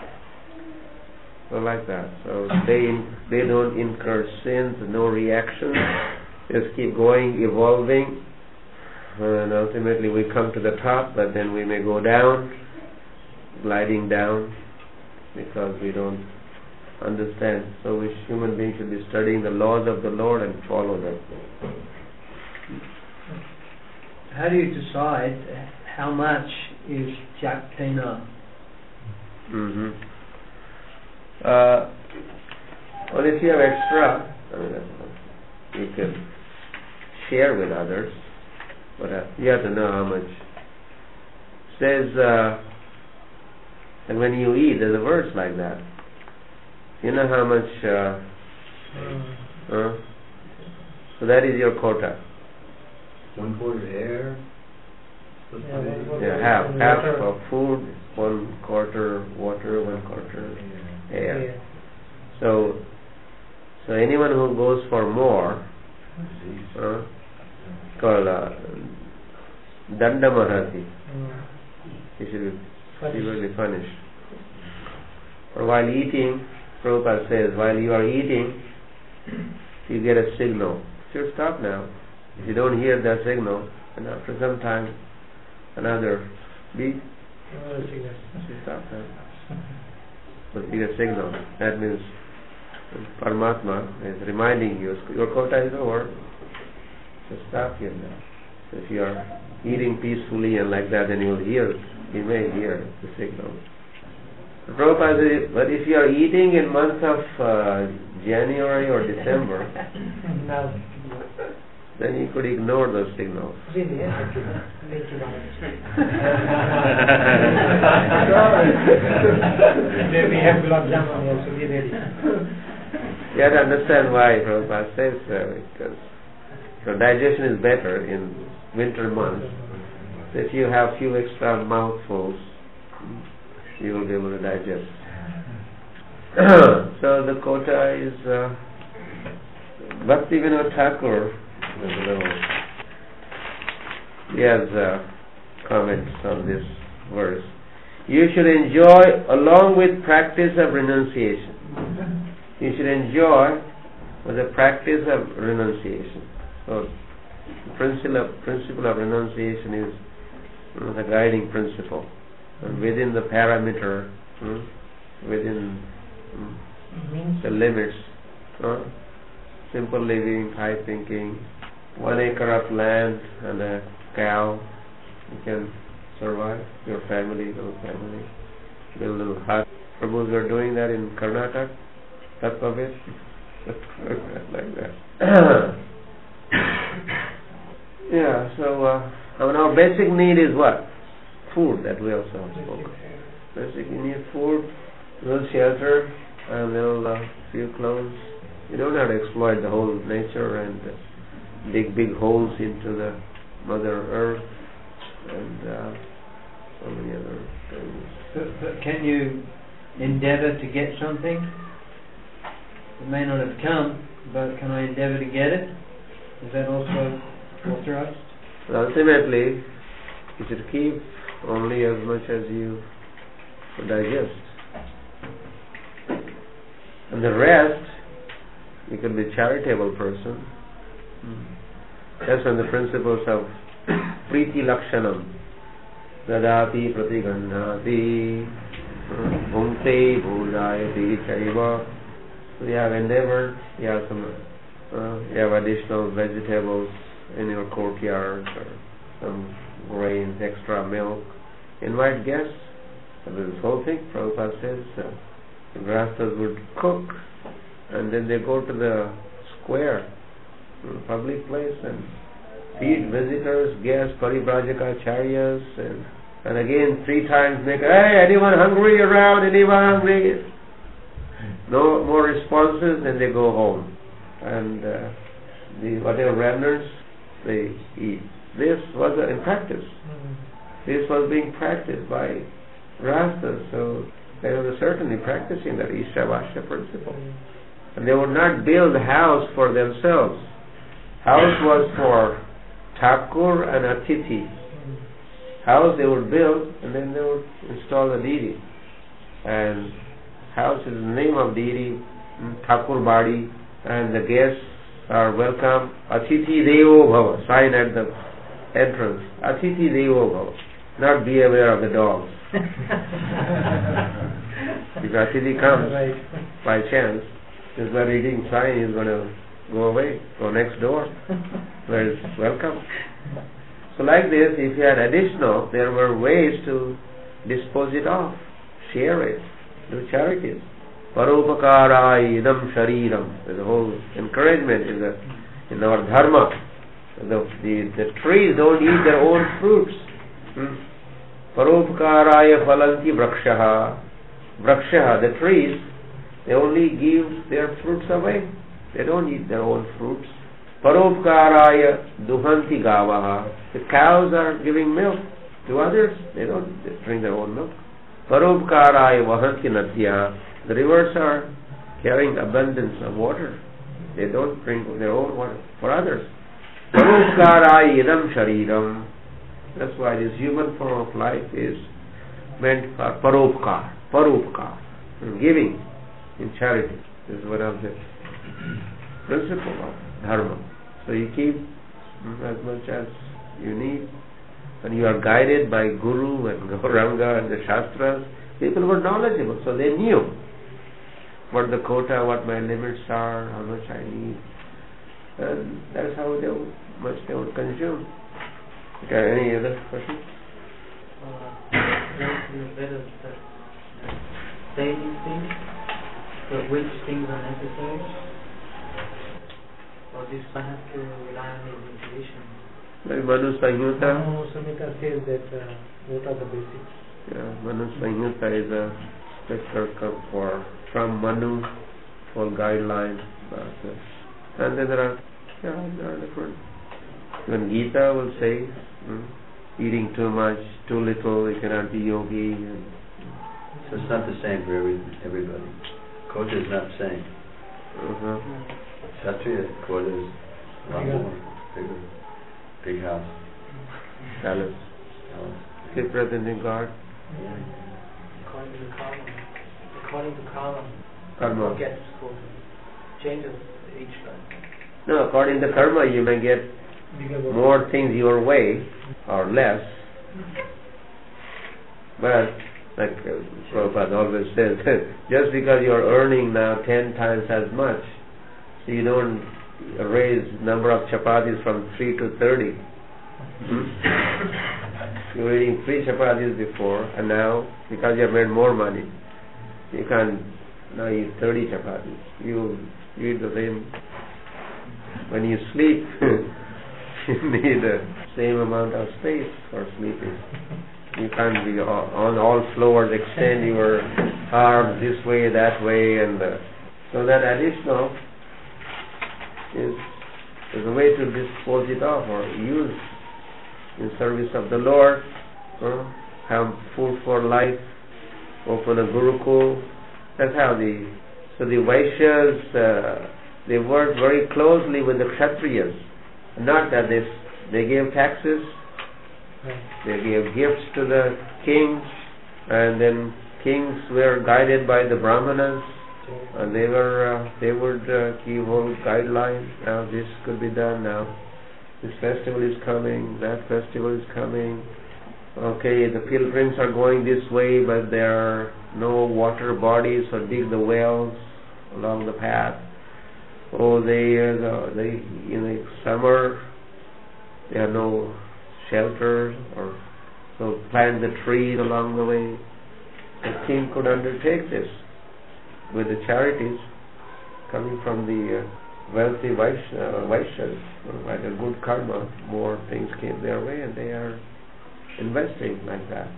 so like that. So they they don't incur sins, no reaction. Just keep going, evolving, and ultimately we come to the top, but then we may go down, gliding down, because we don't understand. So we human beings should be studying the laws of the Lord and follow them. How do you decide how much is Jaktina? Mm-hmm. Uh, well, if you have extra, I mean, you can share with others, but uh, you have to know how much. It says, uh, and when you eat, there's a verse like that. You know how much, uh, Mm. uh, so that is your quota. One quarter air. Yeah, one quarter Yeah, half, half water. of food, one quarter water, one quarter air. Yeah. So, so anyone who goes for more, uh, it's called uh, Danda Mahati. Mm. He should be Punished. severely punished. Or while eating, Prabhupada says, while you are eating, you get a signal. You should stop now. If you don't hear that signal, and after some time, another beat, Another signal. you should stop now. But you get a signal. That means Paramatma is reminding you, your quota is over. So stop here now. So if you are eating peacefully and like that, then you will hear, you may hear the signal. Prabhupada says, but if you are eating in month of uh, January or December, Now, then you could ignore those signals. really, yeah. Thank you, Maharaj. Then we have gulab jamun also, be ready. You have to understand why Prabhupada says so, because so digestion is better in winter months. So if you have few extra mouthfuls, you will be able to digest. So the quota is uh, Bhakti Vinod Thakur. He has uh, comments on this verse. You should enjoy along with practice of renunciation. You should enjoy with the practice of renunciation. So the principle of, principle of renunciation is you know, the guiding principle. And within the parameter, hmm, within hmm, Means the limits, huh? Simple living, high thinking, one acre of land and a cow, you can survive, your family, little family, build a little hut. Prabhus are doing that in Karnataka, Tattva like that. Yeah, so uh, our basic need is what? Food, that we also have spoken. Basic, you need food, little shelter, and little uh, few clothes. You don't have to exploit the whole nature and uh, dig big holes into the Mother Earth, and uh, so many other things. But, but can you endeavour to get something? It may not have come, but can I endeavour to get it? Is that also authorized? Ultimately, you should keep only as much as you digest. And the rest, you can be a charitable person. That's on the principles of Priti Lakshanam. Dadati Pratigandhati Bhunte Bhujayati Chaiva. So you have endeavored, you have some, uh, you have additional vegetables in your courtyard, or some grains, extra milk. Invite guests. So this whole thing, Prabhupada says, uh, the grastas would cook, and then they go to the square, the public place, and feed visitors, guests, paribrajaka, charyas, and, and again three times make, hey, anyone hungry around, anyone hungry? No more responses, then they go home. And uh, the whatever remnants, they eat. This was uh, in practice. Mm-hmm. This was being practiced by Rastas, so they were certainly practicing that Ishavasya principle. Mm-hmm. And they would not build a house for themselves. House was for Thakur and Atithi. Mm-hmm. House they would build, and then they would install the deity. And house is the name of deity, Thakur Badi, and the guests are welcome. Atithi Devo Bhava, sign at the entrance. Atithi Devo Bhava. Not be aware of the dogs. If Atithi comes right. by chance, is by reading sign, he's going to go away, go next door, where it's welcome. So like this, if you had additional, there were ways to dispose it off, share it, do charities. Paropakarai idam shariram. There's a whole encouragement in the in our dharma. The, the, the trees don't eat their own fruits. Hmm? Paropkaraya phalanti vrakshaha. Vrakshaha, the trees, they only give their fruits away. They don't eat their own fruits. Paropkaraya duhanti gavaha. The cows are giving milk to others. They don't they drink their own milk. Paropkaraya vahanti nadhya. The rivers are carrying abundance of water. They don't drink their own water for others. Paropkaraya idam shariram. That's why this human form of life is meant for paropkar, paropkar, giving in charity. This is one of the principle of dharma. So you keep as much as you need, and you are guided by Guru and Gauranga and the Shastras. People were knowledgeable, so they knew what the quota, what my limits are, how much I need, and that's how they would, much they would consume. Okay, any other questions? Uh, in the Vedas that say these things, but which things are necessary? Or this I have to rely on his intuition? Like Manu Samhita. Manu Samhita says that uh, what are the basics? Yeah, Manu Samhita is a special come for from Manu for guidelines. Uh, and then there are, yeah, there are different. Even Gita will say, hmm, eating too much, too little, you cannot be yogi. And so it's not the same for every, everybody. Quota is not the same. Uh-huh. Kshatriya quota is a lot more, bigger, big house. Palace. Keep representing God. Yeah. According to the karma. According to karma. Karma. Gets quota. Changes each time. No, according to karma, you may get more things your way or less. But, like uh, Prabhupada always says, just because you are earning now ten times as much, so you don't raise number of chapatis from three to thirty. Hmm? You were eating three chapatis before, and now, because you have made more money, you can now eat thirty chapatis. You, you eat the same. When you sleep, you need the same amount of space for sleeping. You can't be on all floors, extend your arms this way, that way, and uh, so that additional is is the way to dispose it off or use in service of the Lord, uh, have food for life, open a Gurukul. That's how the, so the Vaishyas, uh, they worked very closely with the Kshatriyas. Not that they, they gave taxes, they gave gifts to the kings, and then kings were guided by the Brahmanas, and they were, uh, they would uh, give whole guidelines. Now this could be done, now this festival is coming, that festival is coming. Okay, the pilgrims are going this way, but there are no water bodies, so dig the wells along the path. Oh, they, uh, they in the summer, there are no shelters, or so plant the trees along the way. The king could undertake this with the charities coming from the uh, wealthy Vaishyas, uh, Vaishyas, like a good karma. More things came their way, and they are investing like that.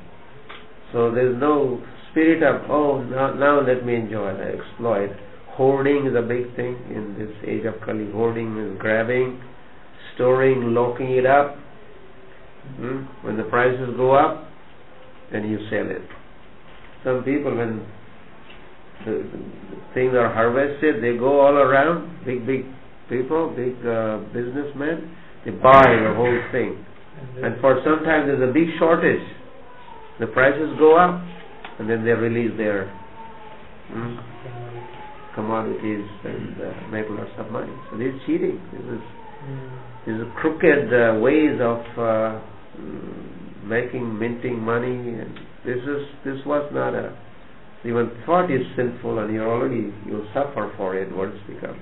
So there is no spirit of, oh, now, now let me enjoy, exploit. Hoarding is a big thing in this age of Kali. Hoarding is grabbing, storing, locking it up. Hmm? When the prices go up, then you sell it. Some people, when the, the things are harvested, they go all around, big, big people, big uh, businessmen, they buy the whole thing. And for some time there's a big shortage. The prices go up, and then they release their hmm, commodities and uh, make lots of money. So this is cheating. This is These are crooked uh, ways of uh, making, minting money, and this is this was not a even thought is sinful, and you already you suffer for it. What it's become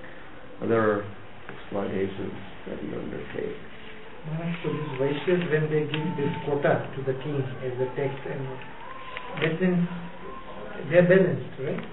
other exploitations that you undertake. So these Vaishyas, when they give this quota to the king as a tax, and that means they are balanced, right?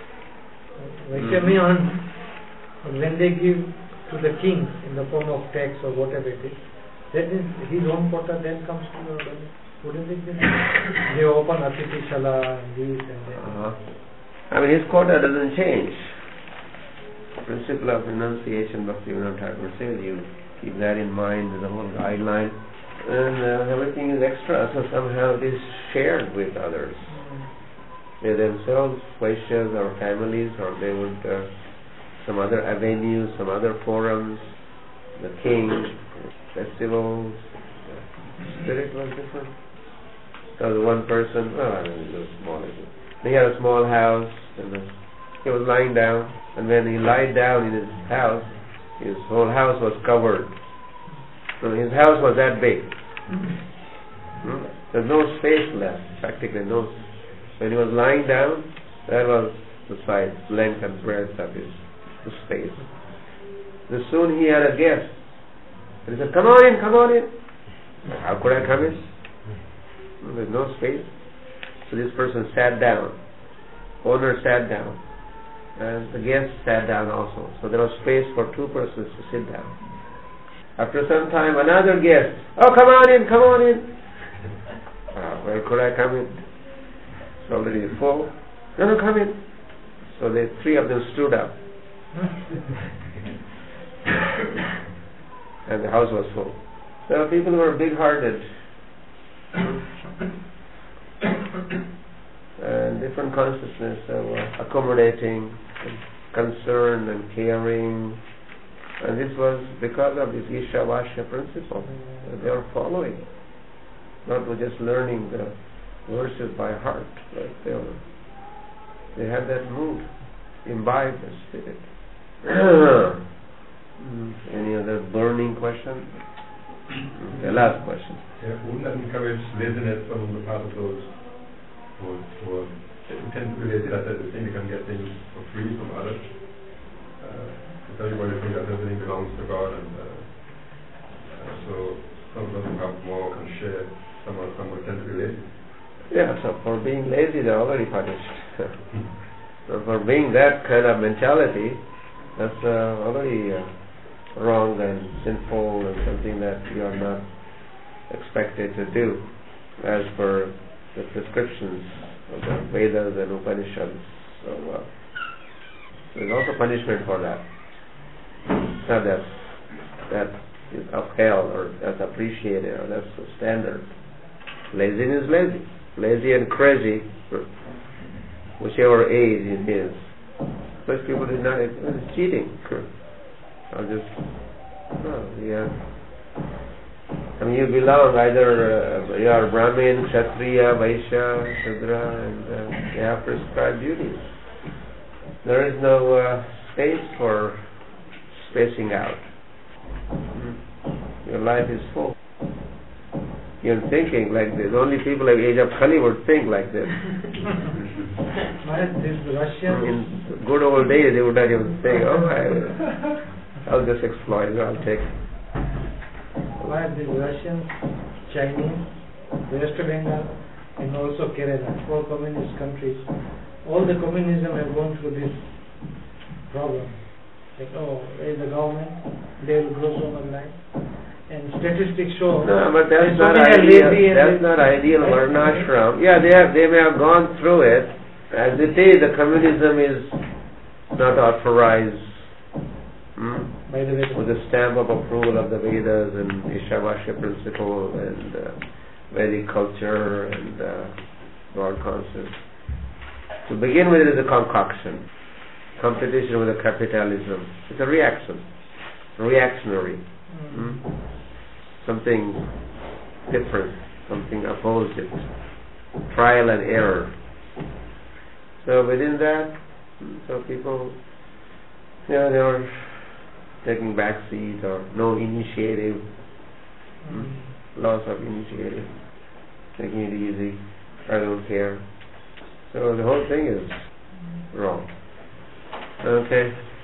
Vaishya may earn, but when they give to the king in the form of tax or whatever it is, that means his own quota then comes to the balance. Wouldn't it be? They open Atiti Shala and these and that. Uh-huh. I mean, his quota doesn't change. The principle of renunciation, Bhaktivinoda Thakur says, you keep that in mind as a whole guideline, and uh, everything is extra, so somehow it is shared with others. Mm. They themselves, Vaishyas or families, or they would, uh, some other avenues, some other forums, the king, festivals, the spirit was different. There was one person, well, I mean, it was small, he had a small house, and uh, he was lying down, and when he lied down in his house, his whole house was covered. So his house was that big. Hmm? There's no space left, practically no. When he was lying down, that was the size, length and breadth of his the space. So soon he had a guest. And he said, come on in, come on in. How could I come in? There's no space. So this person sat down. Owner sat down. And the guest sat down also. So there was space for two persons to sit down. After some time, another guest. Oh, come on in, come on in. Uh, where could I come in? It's already full. No, no, come in. So the three of them stood up. And the house was full. So people were big-hearted. And different consciousness of uh, accommodating, and concern and caring, and this was because of this Ishavasya principle that they were following, not just learning the verses by heart, but they were, they had that mood, imbibed the spirit. Any other burning question? The last question. Yeah, wouldn't that encourage laziness on the part of those who, who tend to be lazy, that they think they can get things for free from others? Uh, because everybody thinks that everything belongs to God, and uh, uh, so some of them have more and share. Some of them tend to be lazy. Yeah, so for being lazy, they're already punished. So for being that kind of mentality, that's uh, already uh, wrong and sinful and something that you are not expected to do as per the prescriptions of the Vedas and Upanishads. So uh, there's also punishment for that. Not that that is upheld or that's appreciated or that's the standard. Laziness is lazy. Lazy and crazy, whichever age it is. Most people do not, it's cheating. I'll just, oh, yeah. I mean, you belong either, uh, you are Brahmin, Kshatriya, Vaishya, Shudra, and uh, you have prescribed duties. There is no uh, space for spacing out. Mm. Your life is full. You're thinking like this. Only people like age of Kali would think like this. In good old days, they would not even think, oh, I, I'll just exploit it, I'll take it. Why these Russians, Chinese, West Bengal, and also Kerala, four communist countries, all the communism have gone through this problem. Like, oh, there is the government, they will grow so much life. And statistics show. No, but that's not ideal. That's not ideal varnashram. Yeah, they have. They may have gone through it. As they say, the communism is not authorized hmm, by the Vedas, with the stamp of approval of the Vedas and Ishavasya principle and uh, Vedic culture and uh, God conscious. To begin with, it is a concoction, competition with the capitalism. It's a reaction, reactionary. Hmm? Something different, something opposite, trial and error. So within that, so people, you know, they are taking back seat or no initiative, mm-hmm. loss of initiative, taking it easy, I don't care. So the whole thing is wrong. Okay.